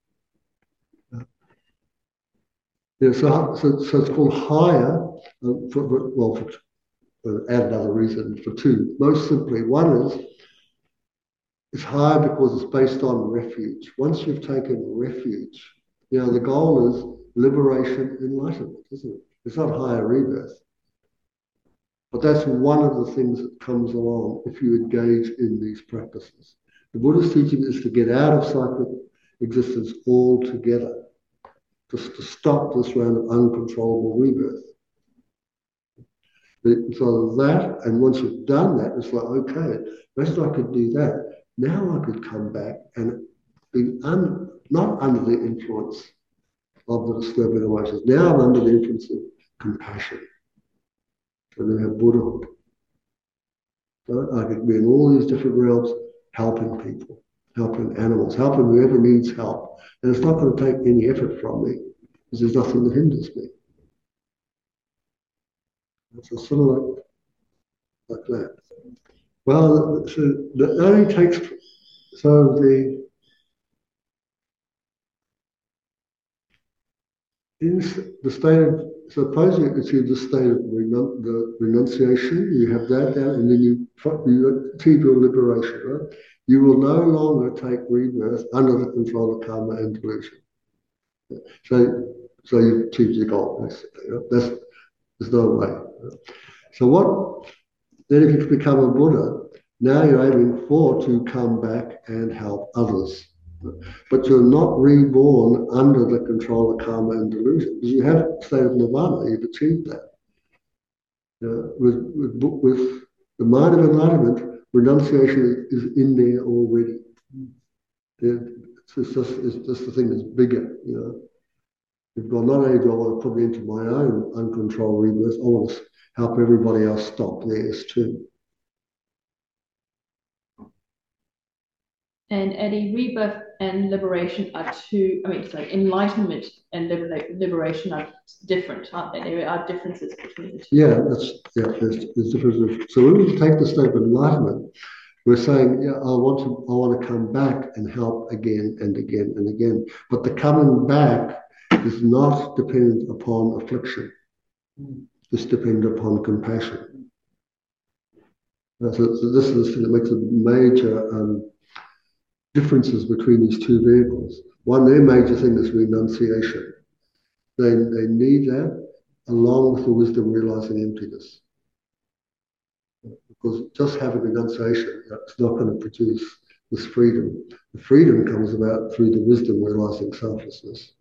Yeah, so, so, so it's called higher, uh, for, for, well, for, uh, add another reason for two. Most simply, one is it's higher because it's based on refuge. Once you've taken refuge, you know, the goal is liberation, enlightenment, isn't it? It's not higher rebirth. But that's one of the things that comes along if you engage in these practices. The Buddhist teaching is to get out of cyclic existence altogether, just to stop this round of uncontrollable rebirth. So that, and once you've done that, it's like, okay, best I could do that. Now I could come back and be un, not under the influence of the disturbing emotions. Now I'm under the influence of compassion. And then we have Buddhahood. So I could be in all these different realms helping people, helping animals, helping whoever needs help. And it's not going to take any effort from me because there's nothing that hinders me. So sort of like, like that. Well, so that only takes, so the, in the state of, suppose you achieve the state of renun, the renunciation, you have that down, and then you, you achieve your liberation, right? You will no longer take rebirth under the control of karma and delusion. So, so you've achieved your goal, basically. Right? That's, there's no way. Right? So what, then if you become a Buddha, now you're aiming for to come back and help others. But you're not reborn under the control of karma and delusion. You have the state of nirvana, you've achieved that. You know, with, with, with the mind of enlightenment, renunciation is in there already. It's just, it's just the thing that's bigger, you know. You've got, not only do I want to put it into my own uncontrolled rebirth, I want to help everybody else stop theirs too. And Eddie, rebirth and liberation are two, I mean, sorry, enlightenment and liber liberation are different, aren't they? There are differences between the two. Yeah, that's, yeah, there's, there's differences. So when we take the state of enlightenment, we're saying, yeah, I want to, I want to come back and help again and again and again. But the coming back is not dependent upon affliction. It's dependent upon compassion. Uh, so, so this is the thing that makes a major um, differences between these two vehicles. One, their major thing is renunciation. They, they need that along with the wisdom realizing emptiness. Because just having renunciation, it's not going to produce this freedom. The freedom comes about through the wisdom realizing selflessness.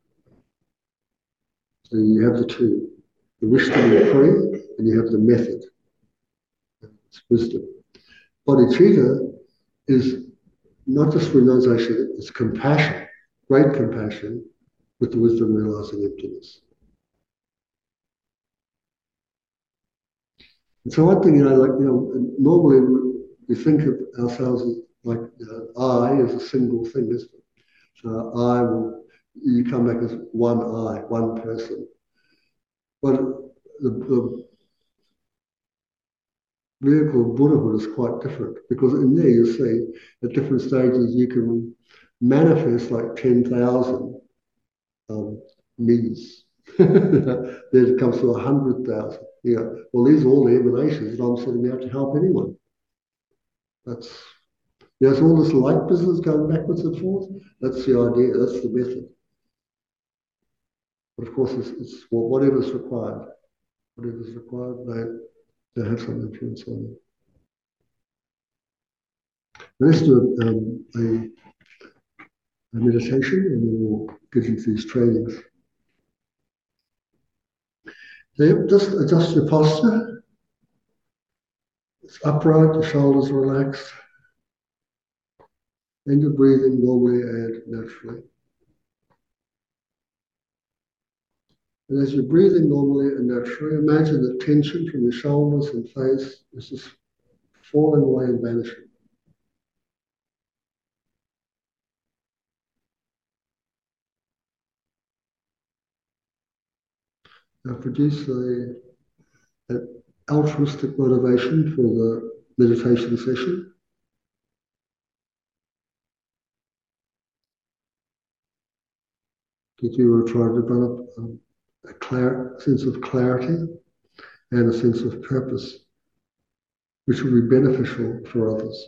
So you have the two, the wish to be free, and you have the method. It's wisdom. Bodhicitta is not just renunciation, it's compassion, great compassion, with the wisdom realizing emptiness. And so one thing, you know, like, you know, normally we think of ourselves as like, you know, I is a single thing, isn't it? So I will, you come back as one I, one person. But the, the vehicle of Buddhahood is quite different because in there you see at different stages you can manifest like ten thousand um, me's. Then it comes to a hundred thousand. Yeah. Well, these are all the emanations that I'm sending out to help anyone. That's there's all this light business going backwards and forth. That's the idea. That's the method. But of course, it's, it's whatever's required. Whatever's required, they, they have some influence on it. Let's do um, a, a meditation, and then we'll get into these trainings. So just adjust your posture. It's upright, your shoulders relaxed, and you're breathing normally and naturally. And as you're breathing normally and naturally, imagine the tension from your shoulders and face is just falling away and vanishing. Now produce a, an altruistic motivation for the meditation session. That you will try to develop a, a clar- sense of clarity and a sense of purpose, which will be beneficial for others.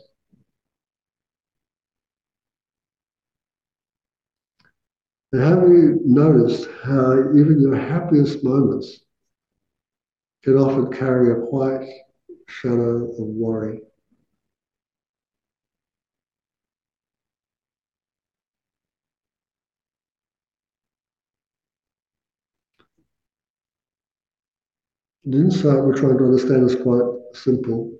And have you noticed how even your happiest moments can often carry a quiet shadow of worry? The insight we're trying to understand is quite simple.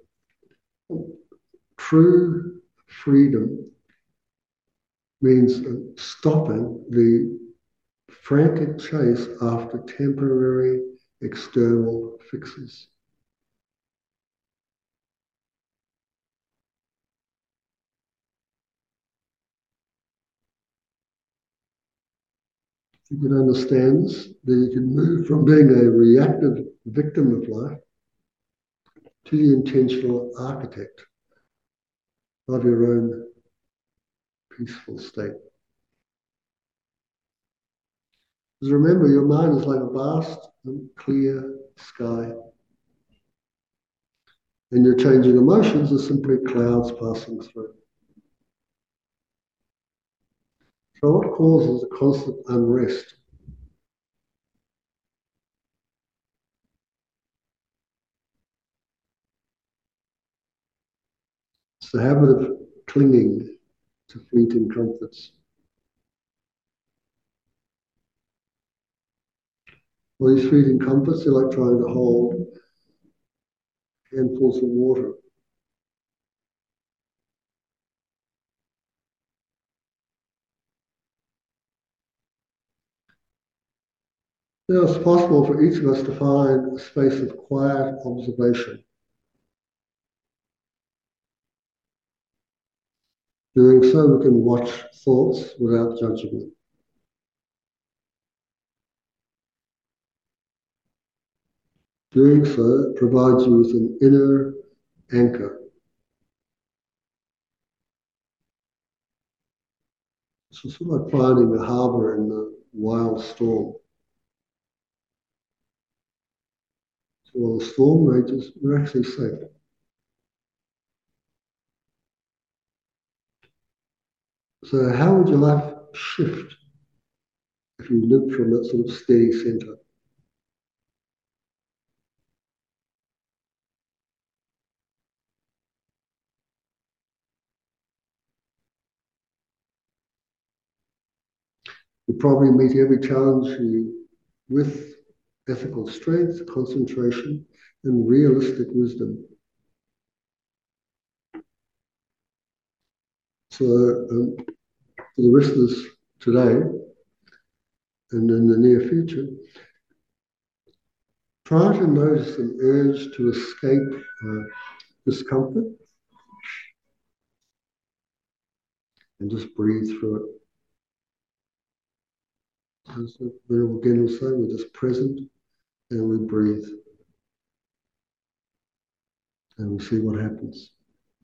True freedom means stopping the frantic chase after temporary external fixes. If you can understand this, then you can move from being a reactive victim of life to the intentional architect of your own peaceful state. Because remember, your mind is like a vast and clear sky. And your changing emotions are simply clouds passing through. So what causes a constant unrest? It's the habit of clinging to fleeting comforts. Well, these fleeting comforts, they're like trying to hold handfuls of water. Now, it's possible for each of us to find a space of quiet observation. Doing so, we can watch thoughts without judging them. Doing so provides you with an inner anchor. It's sort of like finding a harbour in the wild storm. So while the storm rages, we're actually safe. So how would your life shift if you lived from that sort of steady center? You probably meet every challenge you, with ethical strength, concentration, and realistic wisdom. So um, for the rest of this today and in the near future, try to notice an urge to escape uh, discomfort and just breathe through it. As the Venerable Gen was saying, we're just present and we breathe and we see what happens.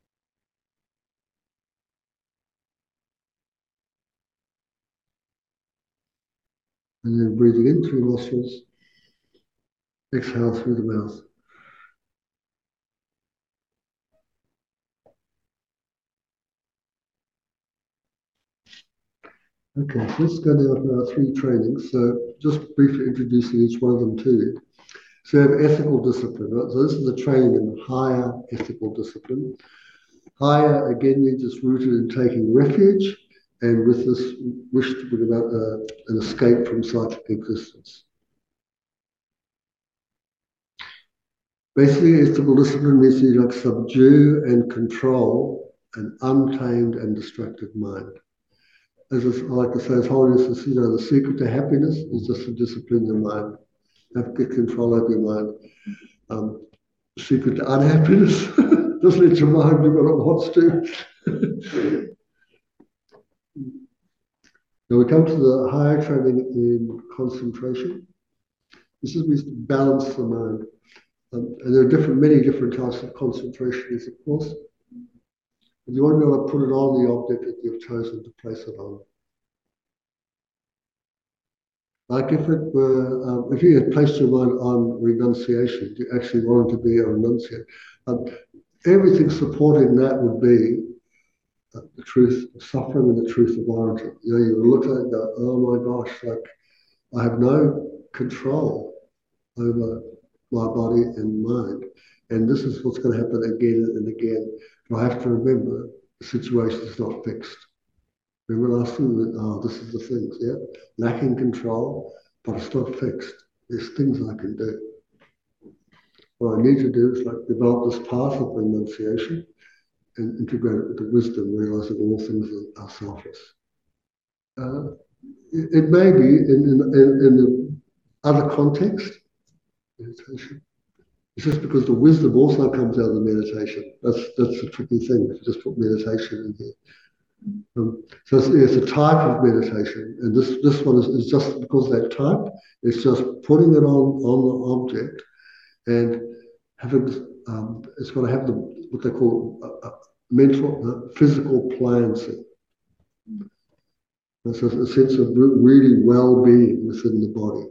And then breathing in through the nostrils, exhale through the mouth. Okay, so let's go now to our three trainings. So just briefly introducing each one of them to you. So you have ethical discipline, right? So this is a training in higher ethical discipline. Higher, again, means it's rooted in taking refuge and with this wish to bring about uh, an escape from psychic existence. Basically, ethical discipline means you like subdue and control an untamed and distracted mind. As I like to say, as Holiness says, you know, the secret to happiness is just to discipline your mind, have good control over your mind. Um, the secret to unhappiness, just let your mind do what it wants to. Now we come to the higher training in concentration. This is means to balance the mind. Um, and there are different, many different types of concentrations, of course. And you want to be able to put it on the object that you've chosen to place it on. Like if it were, um, if you had placed your mind on renunciation, you actually wanted to be a renunciate, um, everything supporting that would be uh, the truth of suffering and the truth of origin. You know, you would look at it and go, oh my gosh, like I have no control over my body and mind. And this is what's going to happen again and again. But I have to remember the situation is not fixed. Remember last thing that, oh, this is the things, yeah? Lacking control, but it's not fixed. There's things I can do. What I need to do is like develop this path of renunciation and integrate it with the wisdom, realizing all things are selfless. Uh, it, it may be in, in, in, in the other context, meditation. It's just because the wisdom also comes out of the meditation. That's that's the tricky thing. If you just put meditation in here. Um, so it's, it's a type of meditation, and this this one is, is just because that type. It's just putting it on on the object, and having um, it's got to have the what they call a, a mental, uh, physical pliancy. It's a, a sense of really well-being within the body.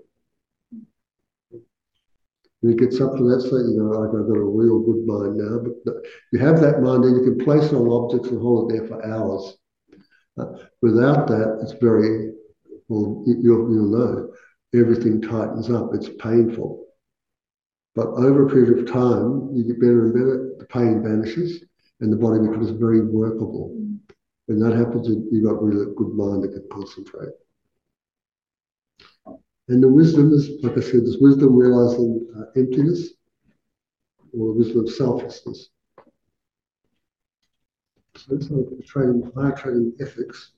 When you get up to that state, you know, I've got a real good mind now, but you have that mind and you can place it on objects and hold it there for hours. Uh, without that, it's very, well, you, you'll, you'll know, everything tightens up, it's painful. But over a period of time, you get better and better, the pain vanishes and the body becomes very workable. When that happens, you've got really good mind that can concentrate. And the wisdom is, like I said, this wisdom realizing uh, emptiness, or the wisdom of selflessness. So it's like training, higher training ethics.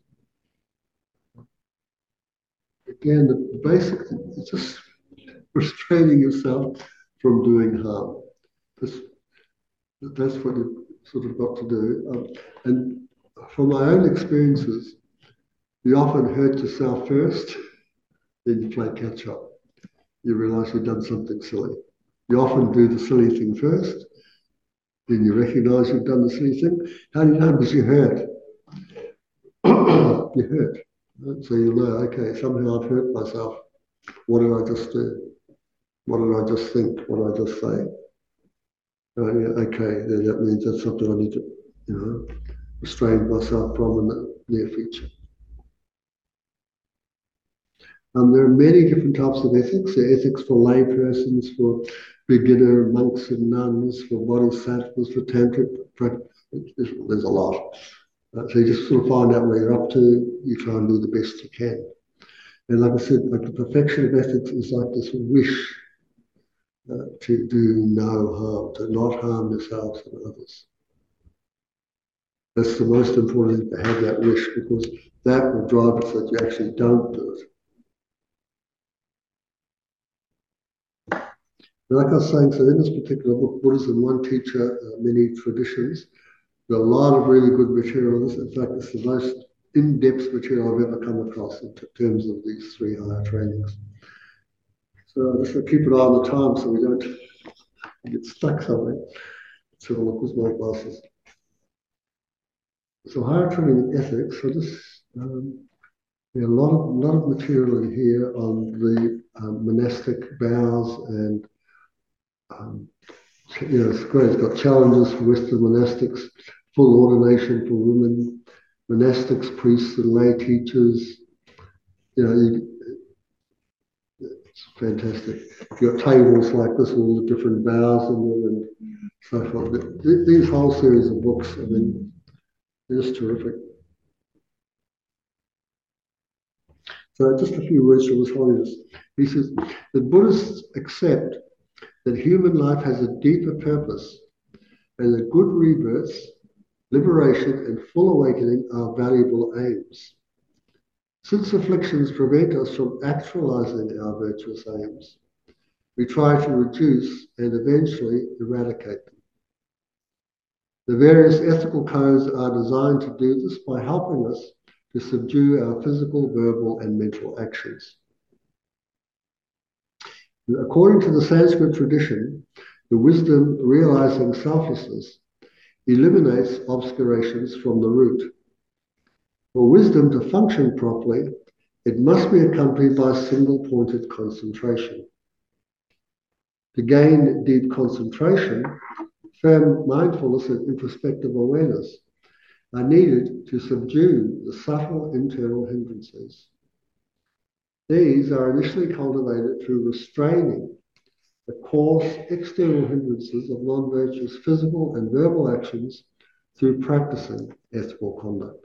Again, the basic thing is just restraining yourself from doing harm. That's, that's what you've sort of got to do. Um, and from my own experiences, you often hurt yourself first, then you play catch up. You realize you've done something silly. You often do the silly thing first, then you recognize you've done the silly thing. How do you know? Because you hurt. You hurt. Right? So you know, okay, somehow I've hurt myself. What did I just do? What did I just think? What did I just say? Uh, yeah, okay, then that means that's something I need to, you know, restrain myself from, and near future. Um, there are many different types of ethics. There are ethics for lay persons, for beginner monks and nuns, for bodhisattvas, for tantric practice. There's a lot. Uh, so you just sort of find out where you're up to. You try and do the best you can. And like I said, like the perfection of ethics is like this wish uh, to do no harm, to not harm yourselves and others. That's the most important thing, to have that wish, because that will drive us that you actually don't do it. Like I was saying, so in this particular book, Buddhism, One Teacher, uh, Many Traditions, there are a lot of really good material in this. In fact, it's the most in-depth material I've ever come across in terms of these three higher trainings. So just to keep an eye on the time so we don't get stuck somewhere. So I'll look with my glasses. So higher training in ethics, so just um, there are a lot of, lot of material in here on the um, monastic vows and um, you know, it's great. It's got challenges for Western monastics, full ordination for women, monastics, priests, and lay teachers. You know, you, it's fantastic. You've got tables like this, all the different vows in them, and so forth. But th these whole series of books, I mean, they're just terrific. So, just a few words from His Holiness. He says that Buddhists accept that human life has a deeper purpose, and that good rebirths, liberation, and full awakening are valuable aims. Since afflictions prevent us from actualizing our virtuous aims, we try to reduce and eventually eradicate them. The various ethical codes are designed to do this by helping us to subdue our physical, verbal, and mental actions. According to the Sanskrit tradition, the wisdom realizing selflessness eliminates obscurations from the root. For wisdom to function properly, it must be accompanied by single-pointed concentration. To gain deep concentration, firm mindfulness and introspective awareness are needed to subdue the subtle internal hindrances. These are initially cultivated through restraining the coarse external hindrances of non-virtuous physical and verbal actions through practicing ethical conduct.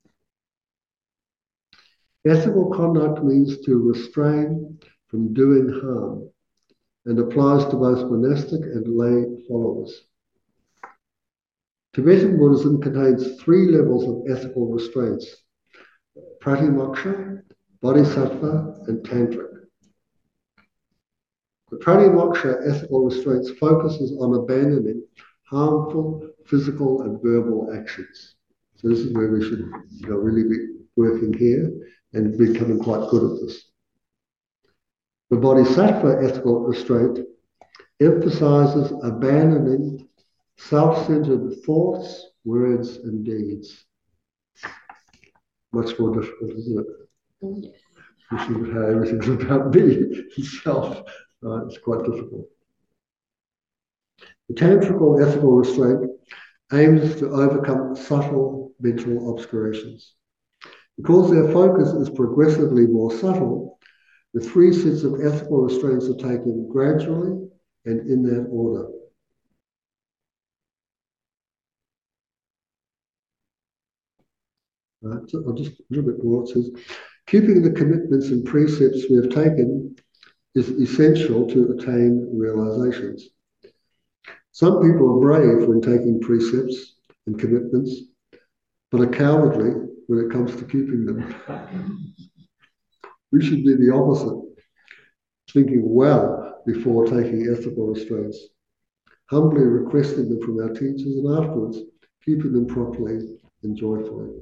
Ethical conduct means to restrain from doing harm and applies to both monastic and lay followers. Tibetan Buddhism contains three levels of ethical restraints: Pratimoksha, Bodhisattva, and Tantric. The Pratimoksha ethical restraints focuses on abandoning harmful physical and verbal actions. So this is where we should you know, really be working here and becoming quite good at this. The Bodhisattva ethical restraint emphasizes abandoning self-centered thoughts, words, and deeds. Much more difficult, isn't it? Yes. You should have everything's about me, self. Right? It's quite difficult. The tantrical ethical restraint aims to overcome subtle mental obscurations. Because their focus is progressively more subtle, the three sets of ethical restraints are taken gradually and in that order. Right, so I'll just a little bit more. It says, keeping the commitments and precepts we have taken is essential to attain realizations. Some people are brave when taking precepts and commitments, but are cowardly when it comes to keeping them. We should be the opposite, thinking well before taking ethical restraints, humbly requesting them from our teachers, and afterwards keeping them properly and joyfully.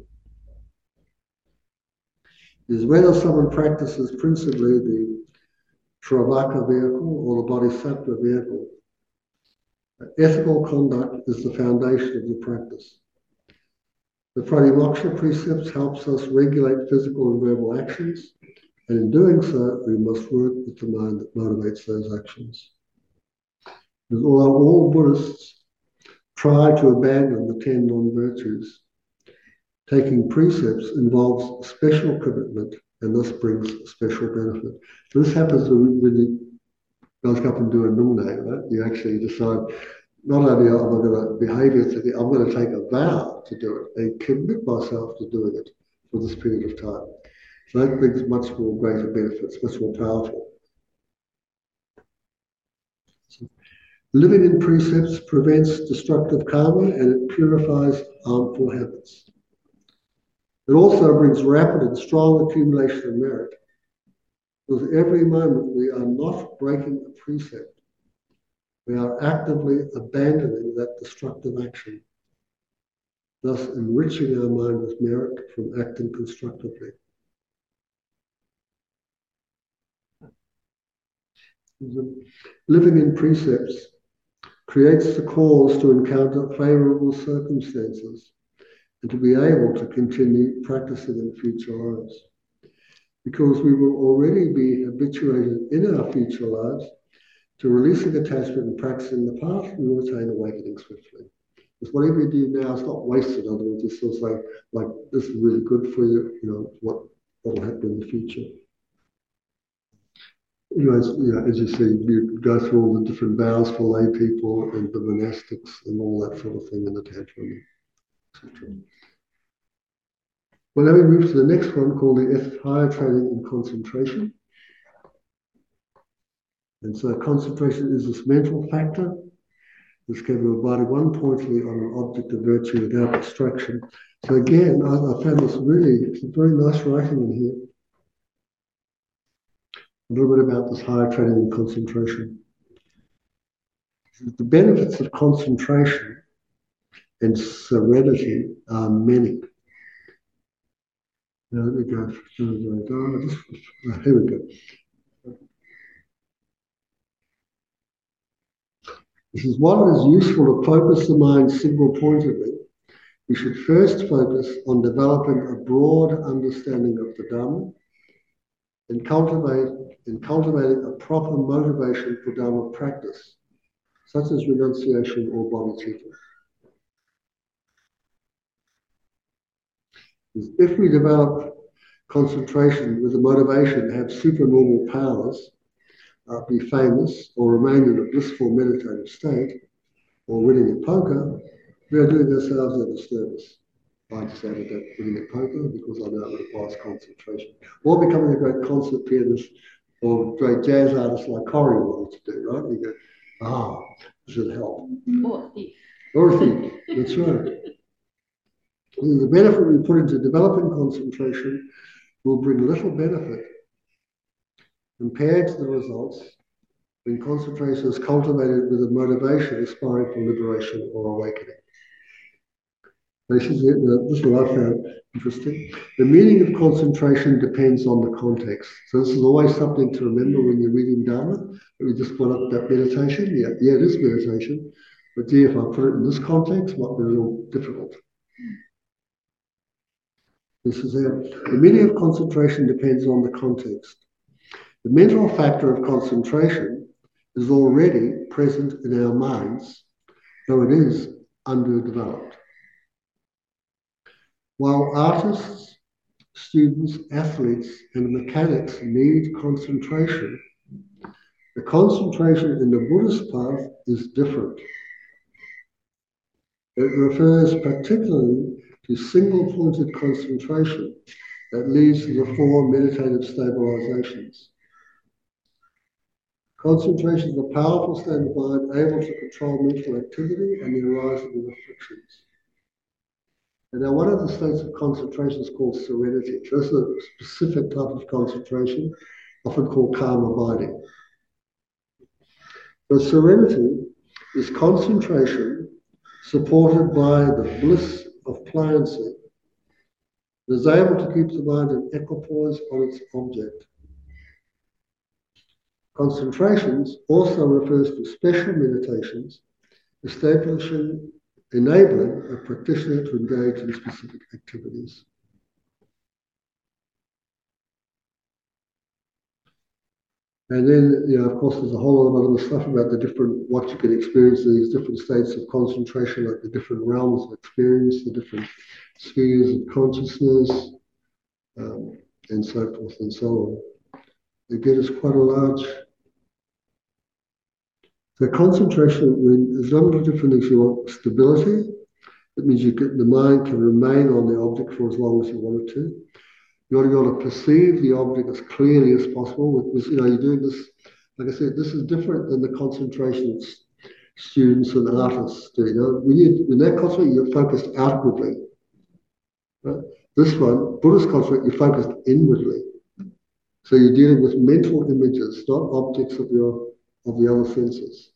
It is whether someone practices principally the Shravaka vehicle or the Bodhisattva vehicle. Ethical conduct is the foundation of the practice. The Pratimoksha precepts helps us regulate physical and verbal actions, and in doing so, we must work with the mind that motivates those actions. Because although all Buddhists try to abandon the ten non-virtues, taking precepts involves special commitment and thus brings special benefit. So this happens when, when you go up and do a nungne, right? You actually decide, not only am I going to behave ethically, I'm going to take a vow to do it and commit myself to doing it for this period of time. So that brings much more greater benefits, much more powerful. So living in precepts prevents destructive karma and it purifies harmful habits. It also brings rapid and strong accumulation of merit, because every moment we are not breaking a precept, we are actively abandoning that destructive action, thus enriching our mind with merit from acting constructively. Living in precepts creates the cause to encounter favorable circumstances and to be able to continue practicing in future lives. Because we will already be habituated in our future lives to releasing attachment and practicing the path, we will attain awakening swiftly. Because whatever you do now is not wasted. In other words, it's sort of like, like this is really good for you, you know, what will happen in the future. Anyways, you know, as you see, you go through all the different vows for lay people and the monastics and all that sort of thing in the Tantra, et cetera. Well, now we move to the next one called the higher training in concentration. And so concentration is this mental factor that's capable of abiding one pointedly on an object of virtue without distraction. So again, I, I found this really some very nice writing in here. A little bit about this higher training in concentration. The benefits of concentration and serenity are many. Now let me go. Here we go. This is while it is useful to focus the mind single-pointedly, we should first focus on developing a broad understanding of the Dhamma and cultivate and cultivating a proper motivation for Dhamma practice, such as renunciation or bodhicitta. If we develop concentration with a motivation to have supernormal powers, uh, be famous, or remain in a blissful meditative state, or winning at poker, we are doing ourselves a disservice. I decided that winning at poker because I know it requires concentration. Or becoming a great concert pianist or great jazz artist like Corey wanted to do, right? You go, ah, this will help. Or a thief. Or a thief, that's right. The benefit we put into developing concentration will bring little benefit compared to the results when concentration is cultivated with a motivation aspiring for liberation or awakening. This is, it, uh, this is what I found interesting. The meaning of concentration depends on the context. So this is always something to remember when you're reading Dharma. We just brought up that meditation. Yeah, yeah, it is meditation. But gee, if I put it in this context, it might be a little difficult. This is it. The meaning of concentration depends on the context. The mental factor of concentration is already present in our minds, though it is underdeveloped. While artists, students, athletes, and mechanics need concentration, the concentration in the Buddhist path is different. It refers particularly to single-pointed concentration that leads to the four meditative stabilizations. Concentration is a powerful state of mind able to control mental activity and the arising of afflictions. And now one of the states of concentration is called serenity. So this is a specific type of concentration, often called calm abiding. So serenity is concentration supported by the bliss of pliancy. It is able to keep the mind in equipoise on its object. Concentrations also refers to special meditations, establishing, enabling a practitioner to engage in specific activities. And then, you know, of course, there's a whole lot of other stuff about the different, what you can experience in these different states of concentration, like the different realms of experience, the different spheres of consciousness, um, and so forth and so on. Again, it's quite a large. So concentration, when there's a number of different things. You want stability. That means you get, the mind can remain on the object for as long as you want it to. You want to be able to perceive the object as clearly as possible. Because, you know, you're doing this, like I said, this is different than the concentration students and artists do. You know, when, you, when they're concentrating, you're focused outwardly. Right? This one, Buddhist concentration, you're focused inwardly. So you're dealing with mental images, not objects of your of the other senses.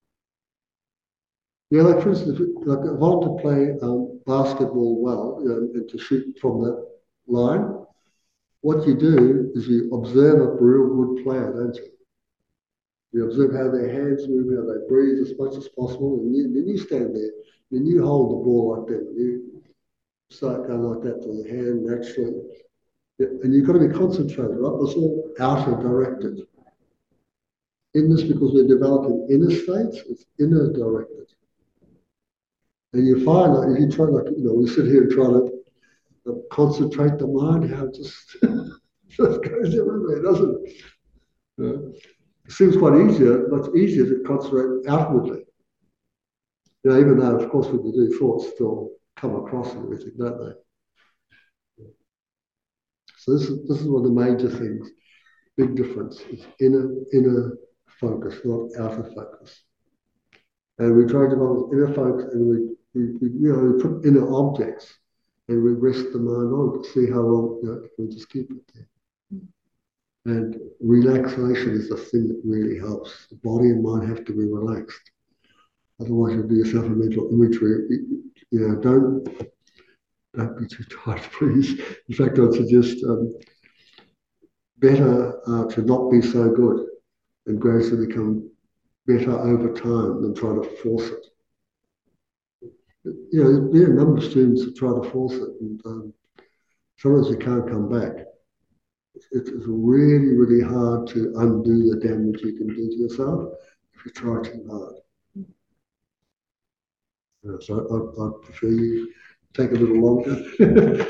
Yeah, like for instance, if, like if I want to play um, basketball well, you know, and to shoot from that line, what you do is you observe a real good player, don't you? You observe how their hands move, how they breathe as much as possible, and you, then you stand there, and you hold the ball like that, and you start going like that to the hand naturally. And you've got to be concentrated, right? It's all outer directed. In this, because we're developing inner states, it's inner directed. And you find that if you try, like, you know, we sit here and try to uh, concentrate the mind, how it just, just goes everywhere, doesn't it? You know? It seems quite easier, much easier to concentrate outwardly. You know, even though, of course, when you do, thoughts still come across and everything, don't they? So this is this is one of the major things. Big difference. It's inner inner focus, not outer focus. And we try to develop inner focus, and we, we, we you know we put inner objects, and we rest the mind on to see how long, you know, we just keep it there. And relaxation is the thing that really helps. The body and mind have to be relaxed. Otherwise, you'll do yourself a mental imagery. You know, don't don't be too tight, please. In fact, I'd suggest um, better uh, to not be so good and gradually become better over time than try to force it. You know, there's been a number of students that try to force it, and um, sometimes you can't come back. It's, it's really, really hard to undo the damage you can do to yourself if you try too hard. Yeah, so I, I prefer you take a little longer.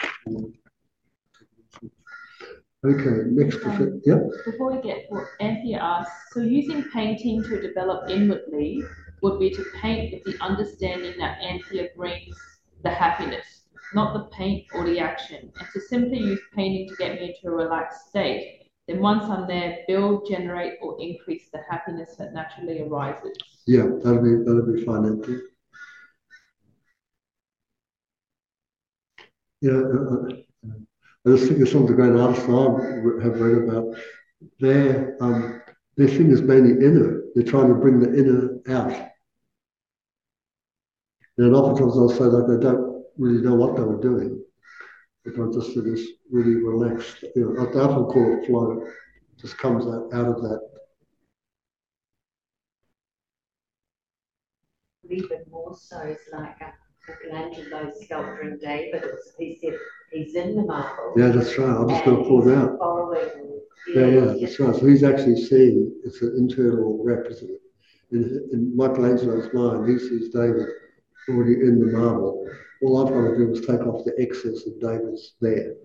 Okay, next. Um, yeah. Before we get, what Anthea asks, so using painting to develop inwardly would be to paint with the understanding that Anthea brings the happiness, not the paint or the action, and to simply use painting to get me into a relaxed state. Then once I'm there, build, generate, or increase the happiness that naturally arises. Yeah, that'll be that'll be fine, Anthea. Yeah. Uh, I just think of some of the great artists I have read about. Their um, their thing is mainly inner. They're trying to bring the inner out. And oftentimes they'll say that they don't really know what they were doing, but they're just sort of really relaxed. You know, I often call it flow. It just comes out, out of that. Even more so, it's like a Michelangelo's sculpture in David. He said he's in the marble. Yeah, that's right. I'm just going to pull it out. Following, yeah, yeah, that's right. So he's actually seeing it's an internal representative. In, in Michelangelo's mind, he sees David already in the marble. All I've got to do is take off the excess of David's there.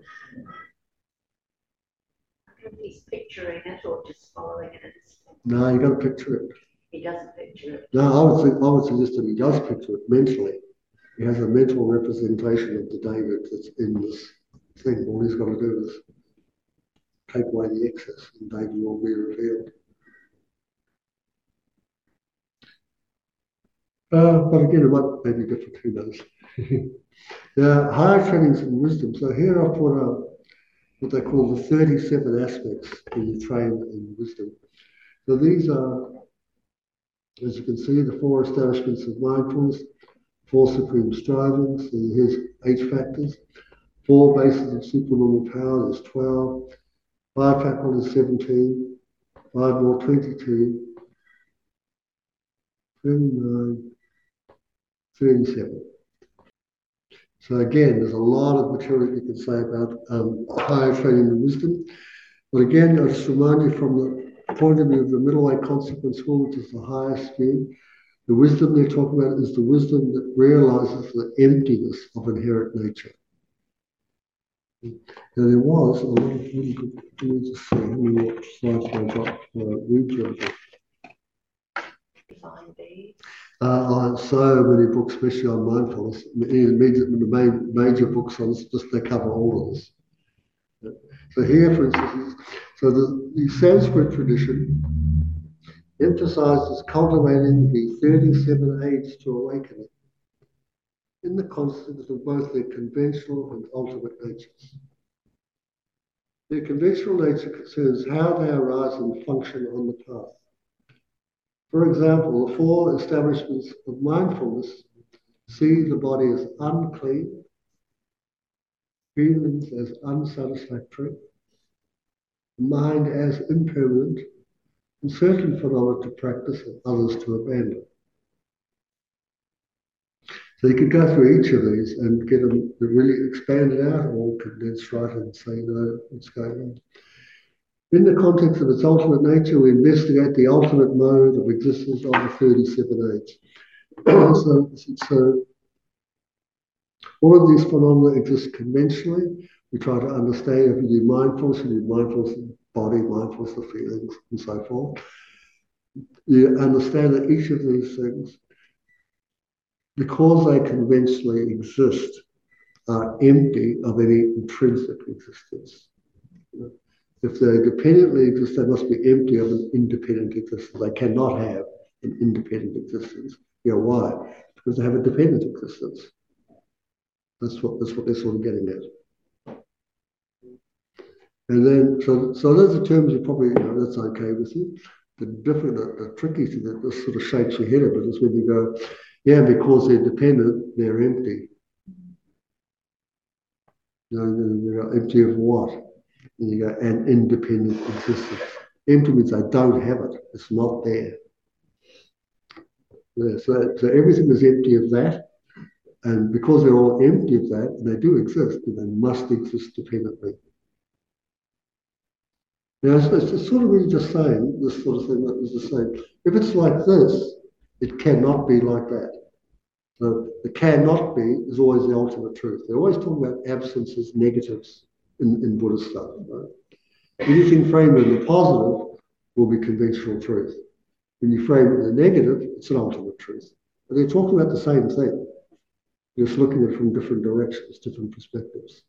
I don't know if he's picturing it or just following it. No, you got to picture it. He doesn't picture it. No, I would, think, I would suggest that he does picture it mentally. He has a mental representation of the David that's in this thing. All he's got to do is take away the excess, and David will be revealed. Uh, but again, it might maybe different, who knows. Yeah, higher trainings in wisdom. So here I've put out what they call the thirty-seven aspects when you train in wisdom. So these are, as you can see, the four establishments of mindfulness, four supreme strivings, so here's eight factors, four bases of supernormal power, there's twelve, five faculties, seventeen, five more, twenty-two, twenty-nine, thirty-seven. So again, there's a lot of material you can say about um, higher training in wisdom. But again, I'll just remind you from the point of view of the middle way consequence rule, which is the highest view, the wisdom they're talking about is the wisdom that realizes the emptiness of inherent nature. Now there was a lot of really good, let me just see how many more slides I got uh, read through. Uh, I have so many books, especially on mindfulness. The main major books on this, just they cover all of this. So here, for instance, so the, the Sanskrit tradition emphasizes cultivating the thirty-seven aids to awakening in the context of both their conventional and ultimate natures. Their conventional nature concerns how they arise and function on the path. For example, the four establishments of mindfulness see the body as unclean, feelings as unsatisfactory, mind as impermanent, and certain phenomena to practice and others to abandon. So you could go through each of these and get them really expanded out or condensed right and say, you know, what's going on. In the context of its ultimate nature, we investigate the ultimate mode of existence of the thirty-seven aids. so, so all of these phenomena exist conventionally. We try to understand if you do mindfulness, you do mindfulness of the body, mindfulness of feelings, and so forth. You understand that each of these things, because they conventionally exist, are empty of any intrinsic existence. If they dependently exist, they must be empty of an independent existence. They cannot have an independent existence. You know why? Because they have a dependent existence. That's what that's what they're sort of getting at. And then, so so those are terms you probably, you know, that's okay with you. The different, the, the tricky thing that this sort of shakes your head a bit is when you go, yeah, because they're dependent, they're empty. You know, you go, empty of what? And you go, an independent existence. Empty means I don't have it. It's not there. Yeah, so, so everything is empty of that. And because they're all empty of that, and they do exist, and they must exist dependently. Now, it's, it's sort of really just saying, this sort of thing that is just saying, if it's like this, it cannot be like that. So the cannot be is always the ultimate truth. They're always talking about absences, negatives in, in Buddhist stuff. Right? Anything framed in the positive will be conventional truth. When you frame it in the negative, it's an ultimate truth. But they're talking about the same thing. You're just looking at it from different directions, different perspectives.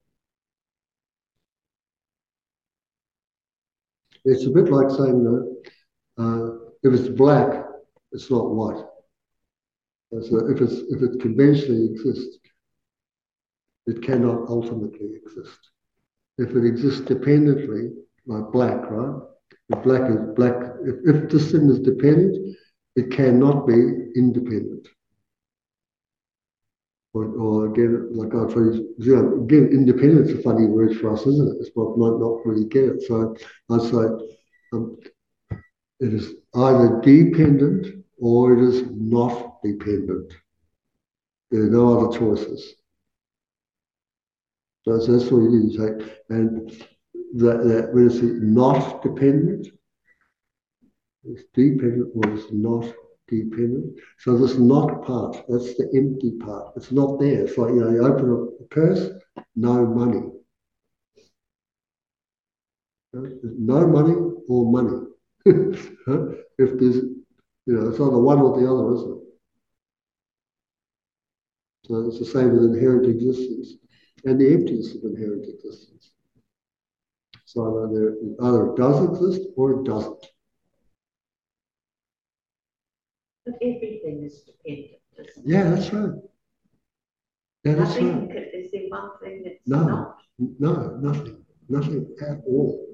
It's a bit like saying, you know, uh, if it's black, it's not white. So if it's if it conventionally exists, it cannot ultimately exist. If it exists dependently, like black, right? If black is black, if, if this thing is dependent, it cannot be independent. Or, or again, like I tell you, you know, again, independent is a funny word for us, isn't it? It's what might not really get it. So I'd say um, it is either dependent or it is not dependent. There are no other choices. So that's what you do. So, and that, that when it's not dependent, it's dependent or it's not dependent. So this not part, that's the empty part. It's not there. It's like, you know, you open a purse, no money. No money or money. If there's, you know, it's either one or the other, isn't it? So it's the same with inherent existence and the emptiness of inherent existence. So either, either it does exist or it doesn't. But everything is dependent, isn't it? Yeah, that's right. Yeah, that's Nothing, right. is there one thing that's No, not? no, nothing. Nothing at all.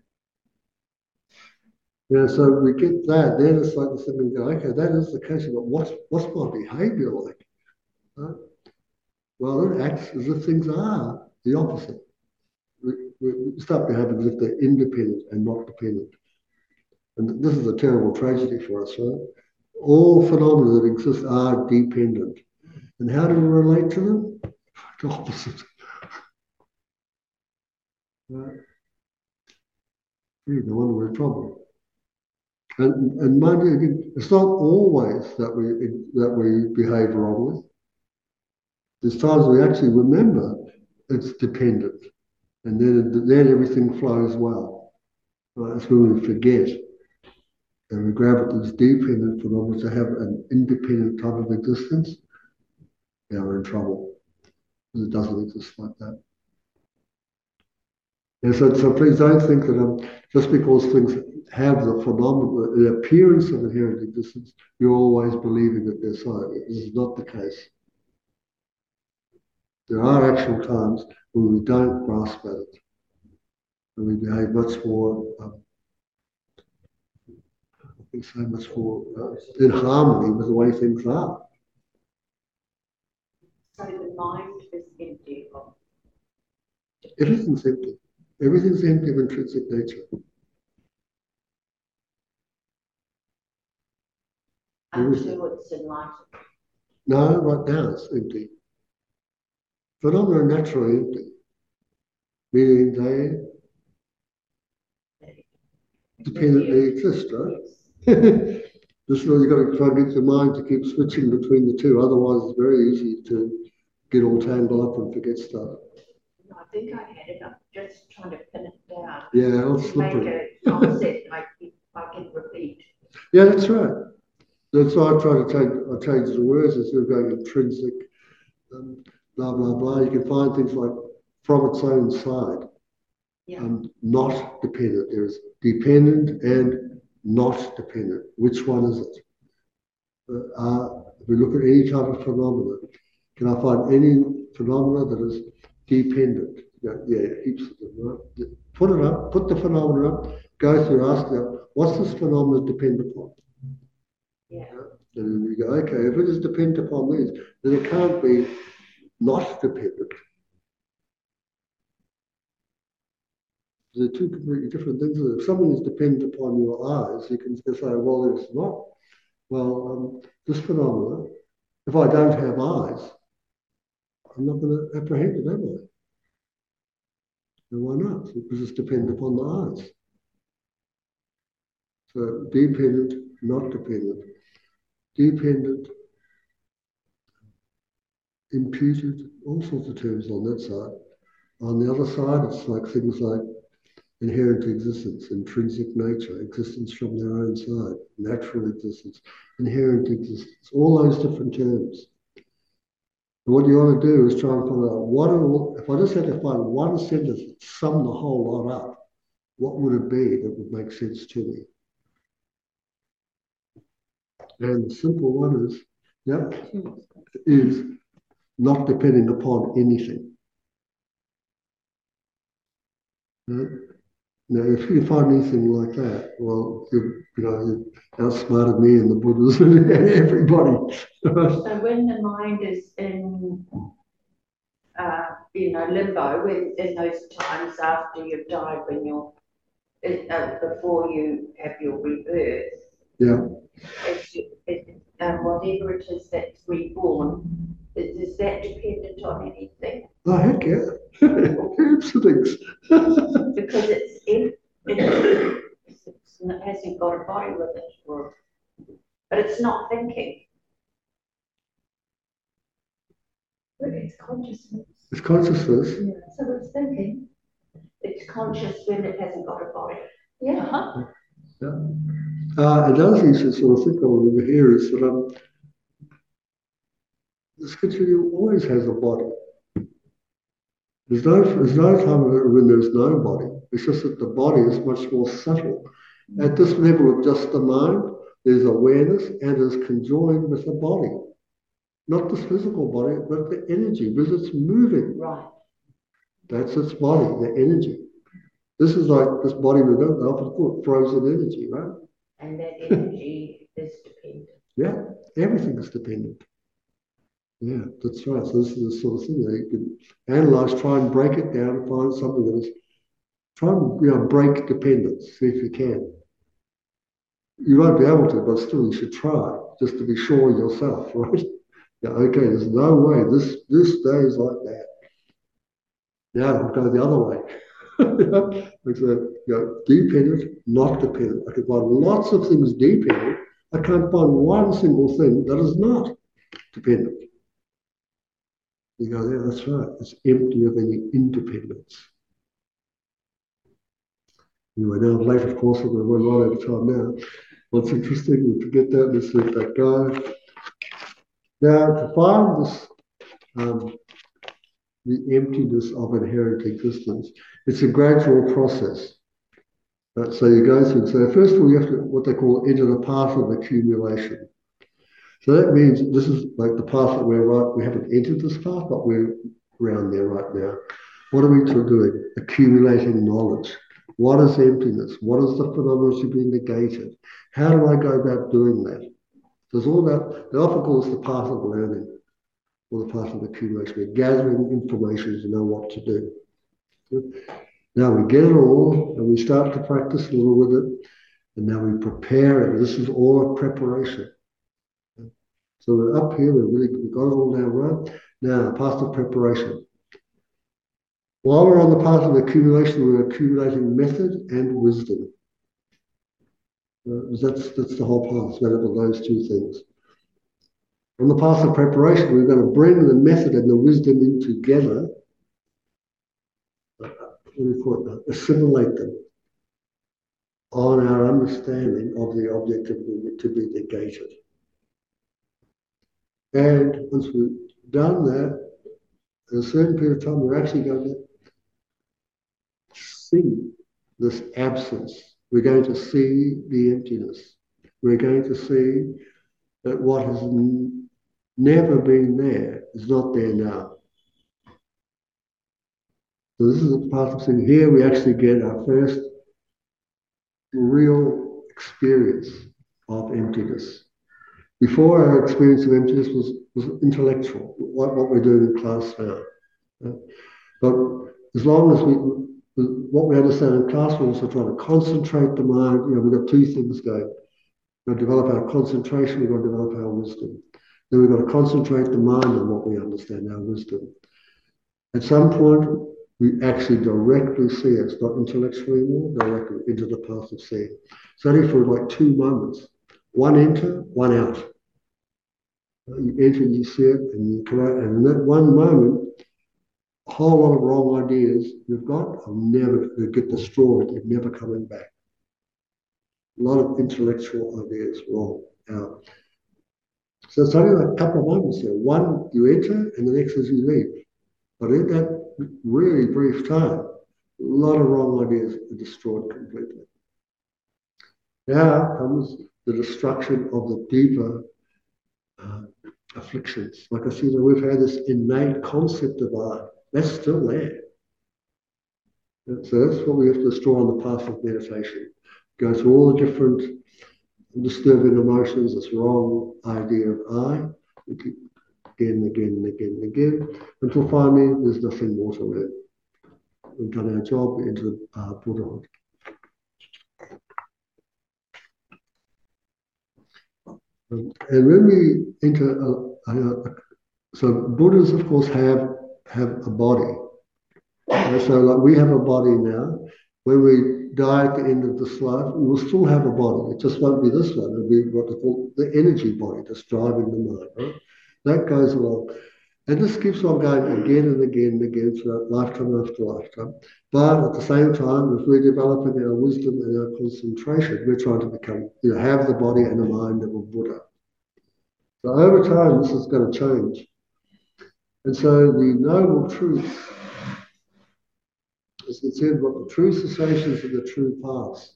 Yeah, so we get that, then it's like the thing we go, okay, that is the case, but what's what's my behavior like? Right? Well, it acts as if things are the opposite. We, we start behaving as if they're independent and not dependent. And this is a terrible tragedy for us, right? All phenomena that exist are dependent. And how do we relate to them? The opposite. Right? No wonder we're in trouble. And, and mind you, again, it's not always that we that we behave wrongly. There's times we actually remember it's dependent, and then then everything flows well. Right? It's when we forget and we grab at these dependent phenomena to have an independent type of existence. Now we're in trouble because it doesn't exist like that. And so, so please don't think that um, just because things have the phenomenon, the appearance of inherent existence, you're always believing that they're so. This is not the case. There are actual times when we don't grasp at it, and we behave much more, um, I think so much more uh, in harmony with the way things are. So the mind is empty of. Everything's empty. Everything's empty of intrinsic nature. Until it's enlightened. No, right now it's empty. Phenomena are naturally empty, meaning they dependently exist, right? Yes. This is why you've got to try and get your mind to keep switching between the two. Otherwise, it's very easy to get all tangled up and forget stuff. No, I think I had it. I'm just trying to pin it down. Yeah, it's Make slippery. a concept I can, I can repeat. Yeah, that's right. That's why I try to change, I change the words instead of going intrinsic, um, blah, blah, blah. You can find things like from its own side, Yeah. um, not dependent. There is dependent and not dependent. Which one is it? Uh, uh, if we look at any type of phenomena, can I find any phenomena that is dependent? Yeah, yeah, heaps of them, right? Put it up, put the phenomena up, go through, ask them, what's this phenomena depend upon? Yeah. And you go, okay, if it is dependent upon these, then it can't be not dependent. They're two completely different things. If something is dependent upon your eyes, you can say, well, it's not. Well, um, this phenomena, if I don't have eyes, I'm not going to apprehend it, am I? And why not? Because it's dependent upon the eyes. So dependent, not dependent. Dependent, imputed, all sorts of terms on that side. On the other side, it's like things like inherent existence, intrinsic nature, existence from their own side, natural existence, inherent existence, all those different terms. And what you want to do is try and find out what are all, if I just had to find one sentence that summed the whole lot up, what would it be that would make sense to me? And the simple one is, yep, is not depending upon anything. Right? Now, if you find anything like that, well, you, you know, you outsmarted me and the Buddhas and everybody. So when the mind is in, uh, you know, limbo, when in those times after you've died, when you're uh, before you have your rebirth, yeah, it's, it, um, whatever it is that's reborn, is, is that dependent on anything? oh heck yeah, heaps of things. Because it's in, it's, it's, it hasn't got a body with it, or, but it's not thinking. But it's consciousness. It's consciousness. Yeah. So it's thinking. It's conscious when it hasn't got a body. Yeah. Uh-huh. Yeah. Uh, another thing you should sort of think of over here is that um, this continuum always has a body. There's no, there's no time when there's no body. It's just that the body is much more subtle. At this level of just the mind, there's awareness and is conjoined with the body. Not this physical body, but the energy, because it's moving. Right. That's its body, the energy. This is like this body we don't know, but call it frozen energy, right? And that energy is dependent. Yeah, everything is dependent. Yeah, that's right. So this is the sort of thing that you can analyze, try and break it down and find something that is, try and you know, break dependence, see if you can. You won't be able to, but still you should try, just to be sure yourself, right? Yeah, okay, there's no way this this day is like that. Now it'll go the other way. Like so, you know, dependent, not dependent. I can find lots of things dependent. I can't find one single thing that is not dependent. You go, yeah, that's right. It's empty of any independence. Anyway, now late, of course, we're going to run right over time now. What's interesting, we forget that, let's let that go. Now, to find this, um, the emptiness of inherent existence, it's a gradual process. Uh, so you go through, so first of all, you have to, what they call, enter the path of accumulation. So that means this is like the path that we're right, we haven't entered this path, but we're around there right now. What are we doing? Accumulating knowledge. What is emptiness? What is the phenomena to be negated? How do I go about doing that? There's all that, they often call this the path of learning, or the path of accumulation. We're gathering information to know what to do. Now we get it all, and we start to practice a little with it, and now we prepare it. This is all a preparation. So we're up here, we're really, we've got it all down right. Now, path of preparation. While we're on the path of accumulation, we're accumulating method and wisdom. Uh, that's, that's the whole path, it's made up of those two things. On the path of preparation, we're going to bring the method and the wisdom in together, uh, what do you call it, assimilate them on our understanding of the object of the, to be negated. And once we've done that, in a certain period of time, we're actually going to see this absence. We're going to see the emptiness. We're going to see that what has n- never been there is not there now. So this is the part of seeing. Here we actually get our first real experience of emptiness. Before, our experience of emptiness was, was intellectual, what, what we're doing in class now. Yeah? But as long as we, what we understand in class, we're also trying to concentrate the mind. You know, we've got two things going. We've got to develop our concentration, we've got to develop our wisdom. Then we've got to concentrate the mind on what we understand, our wisdom. At some point, we actually directly see it. It's not intellectual anymore, directly into the path of seeing. It's only for like two moments. One enter, one out. You enter, you see it, and you come out, and in that one moment, a whole lot of wrong ideas you've got are never, they get destroyed, they're never coming back. A lot of intellectual ideas wrong out. So it's only like a couple of moments there. One, you enter, and the next is you leave. But in that really brief time, a lot of wrong ideas are destroyed completely. Now comes the destruction of the deeper uh, afflictions. Like I said, we've had this innate concept of I. That's still there. So that's what we have to destroy on the path of meditation. Go through all the different disturbing emotions, this wrong idea of I. We keep again and again and again and again, until finally there's nothing more to learn. We've done our job, we enter uh, Buddhahood. Um, and when we enter, a, a, a, so Buddhas, of course, have have a body. And so, like we have a body now. When we die at the end of this life, we will still have a body. It just won't be this one. It'll be what they call the energy body that's driving the mind. Right? That goes along. And this keeps on going again and again and again throughout lifetime after lifetime. But at the same time, if we're developing our wisdom and our concentration, we're trying to become, you know, have the body and the mind of a Buddha. So over time, this is going to change. And so the noble truth, as it said, what the true cessations of the true paths.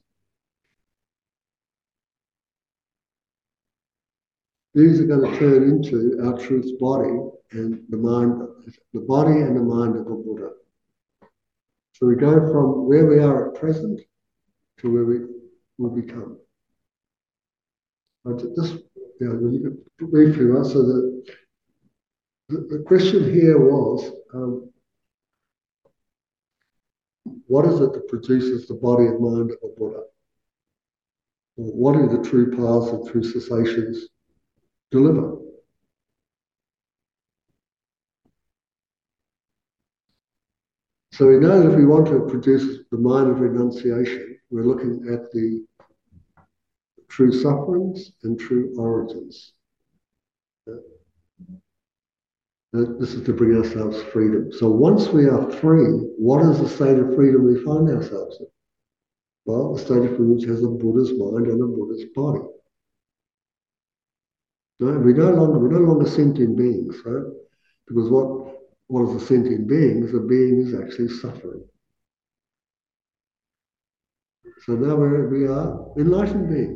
These are going to turn into our truth body and the mind, the body and the mind of a Buddha. So we go from where we are at present to where we will become. This, you know, briefly, right? So the, the, the question here was, um, what is it that produces the body and mind of a Buddha? Or what are the true paths and true cessations deliver? So we know that if we want to produce the mind of renunciation, we're looking at the true sufferings and true origins. Uh, This is to bring ourselves freedom. So once we are free, what is the state of freedom we find ourselves in? Well, the state of freedom which has a Buddha's mind and a Buddha's body. No, we no longer we're no longer sentient beings, right? Because what what is a sentient being? The being is actually suffering. So now we're, we are enlightened beings.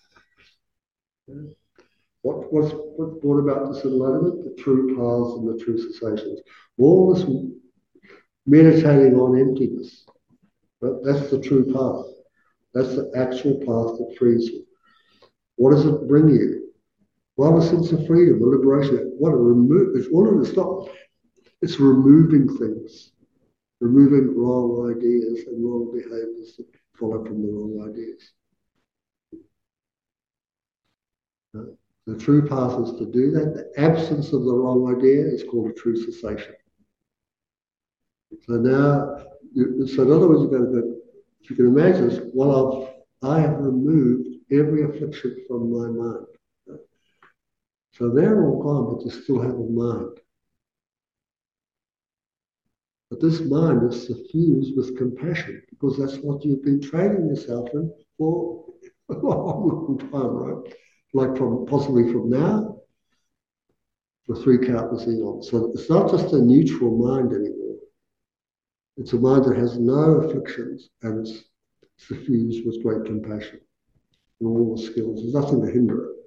What what's what brought about this enlightenment? The true paths and the true cessations. All this meditating on emptiness. But that's the true path. That's the actual path that frees you. What does it bring you? Well, a sense of freedom, a liberation. What a remove it's all of it's not it's removing things, removing wrong ideas and wrong behaviors that follow from the wrong ideas. No? The true path is to do that. The absence of the wrong idea is called a true cessation. So now, you, so in other words, you're going to go, if you can imagine this, well, I've, I have removed every affliction from my mind. So they're all gone, but you still have a mind. But this mind is suffused with compassion because that's what you've been training yourself in for a long, long time, right? Like from possibly from now for three countless eons. So it's not just a neutral mind anymore. It's a mind that has no afflictions and it's suffused with great compassion and all the skills. There's nothing to hinder it.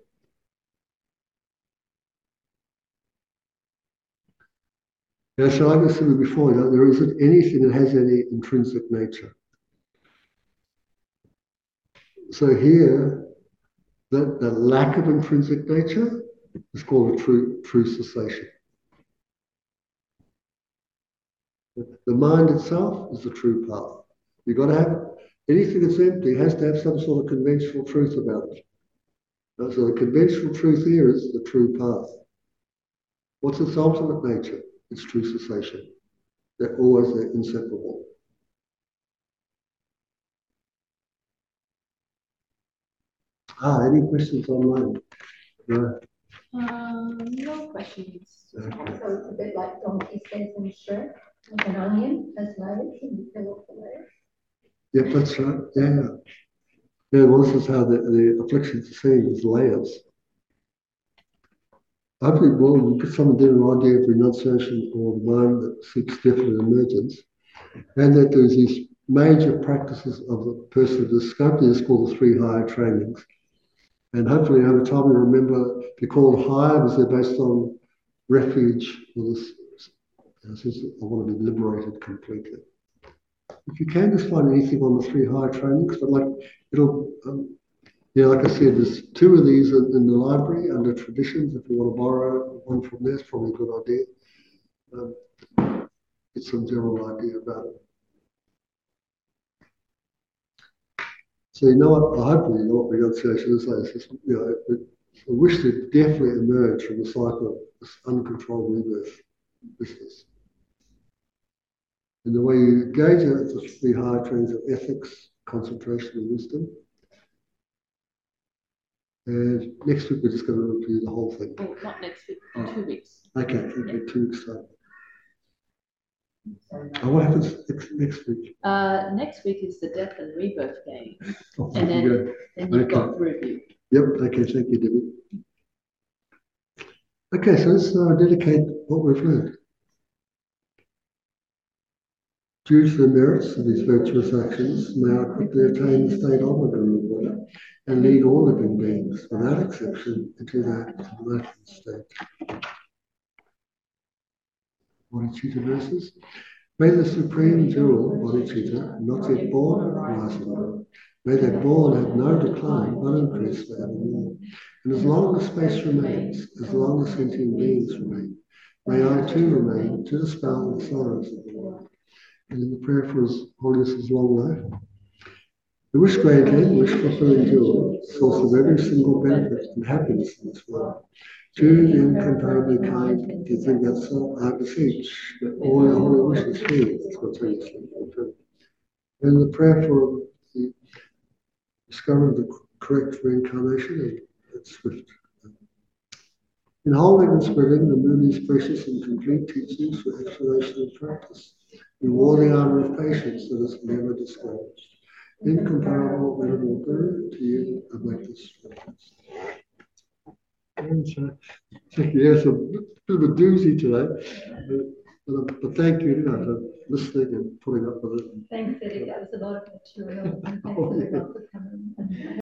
Now, so like I said before, you know, there isn't anything that has any intrinsic nature. So here, the, the lack of intrinsic nature is called a true, true cessation. The mind itself is the true path. You've got to have anything that's empty has to have some sort of conventional truth about it. So the conventional truth here is the true path. What's its ultimate nature? It's true cessation. They're always they're inseparable. Ah, any questions online? No. Um, no questions. Okay. So it's a bit like donkey says in Shrek, like an onion has layers and you peel off the layers. Yep, that's right. Yeah, yeah. Yeah, well, this is how the, the afflictions are seen as layers. Hopefully, well, we'll get someone get an idea of renunciation or the mind that seeks definite emergence, and that there's these major practices of the person of the scope. These called the three higher trainings. And hopefully over time you remember they're called higher because they're based on refuge or this, this I want to be liberated completely. If you can just find anything on the three higher trainings, but like it'll um, yeah, like I said, there's two of these in, in the library under traditions. If you want to borrow one from there, it's probably a good idea. Um, get some general idea about it. So you know what, I hope you know what renunciation is like. It's just, you know, it, it, I wish to definitely emerge from the cycle of this uncontrolled rebirth business. And the way you engage it is the three higher trains of ethics, concentration, and wisdom. And next week we're just going to review the whole thing. Oh, not next week, Oh. two weeks. Okay, okay, two weeks time. And what happens next, next week? Uh, next week is the death and rebirth game. Oh, And then, good. then you've Okay. got the review. Yep, okay, thank you, Debbie. Okay, so let's uh, dedicate what we've learned. Due to the merits of these virtuous actions, may I quickly attain the state of the Guru Buddha and lead all living beings, without exception, into that enlightened state. Bodhicitta verses. May the supreme jewel, Bodhicitta, not yet born, rise and grow. May that born have no decline, but increase forevermore. And as long as space remains, as long as sentient beings remain, may I too remain to dispel the sorrows of the world. And in the prayer for His Holiness's long life, the wish granting, wish fulfilling jewel, source of every single benefit and happiness in this world, Jude, incomparably kind, do you think that's all? I beseech that all your holy wishes be spontaneously fulfilled. And the prayer for the discovery of the correct reincarnation and swift. In holding and spreading the Mooni's precious and complete teachings for exploration and practice, rewarding honor of patience that is never discouraged. Incomparable, venerable Guru, to you I make this reference. And so, yes, a bit of a doozy today, but, but thank you, you know, for listening and putting up with it. Thanks, Eddie. That was a lot of material. And thanks Oh, yeah. everyone for coming.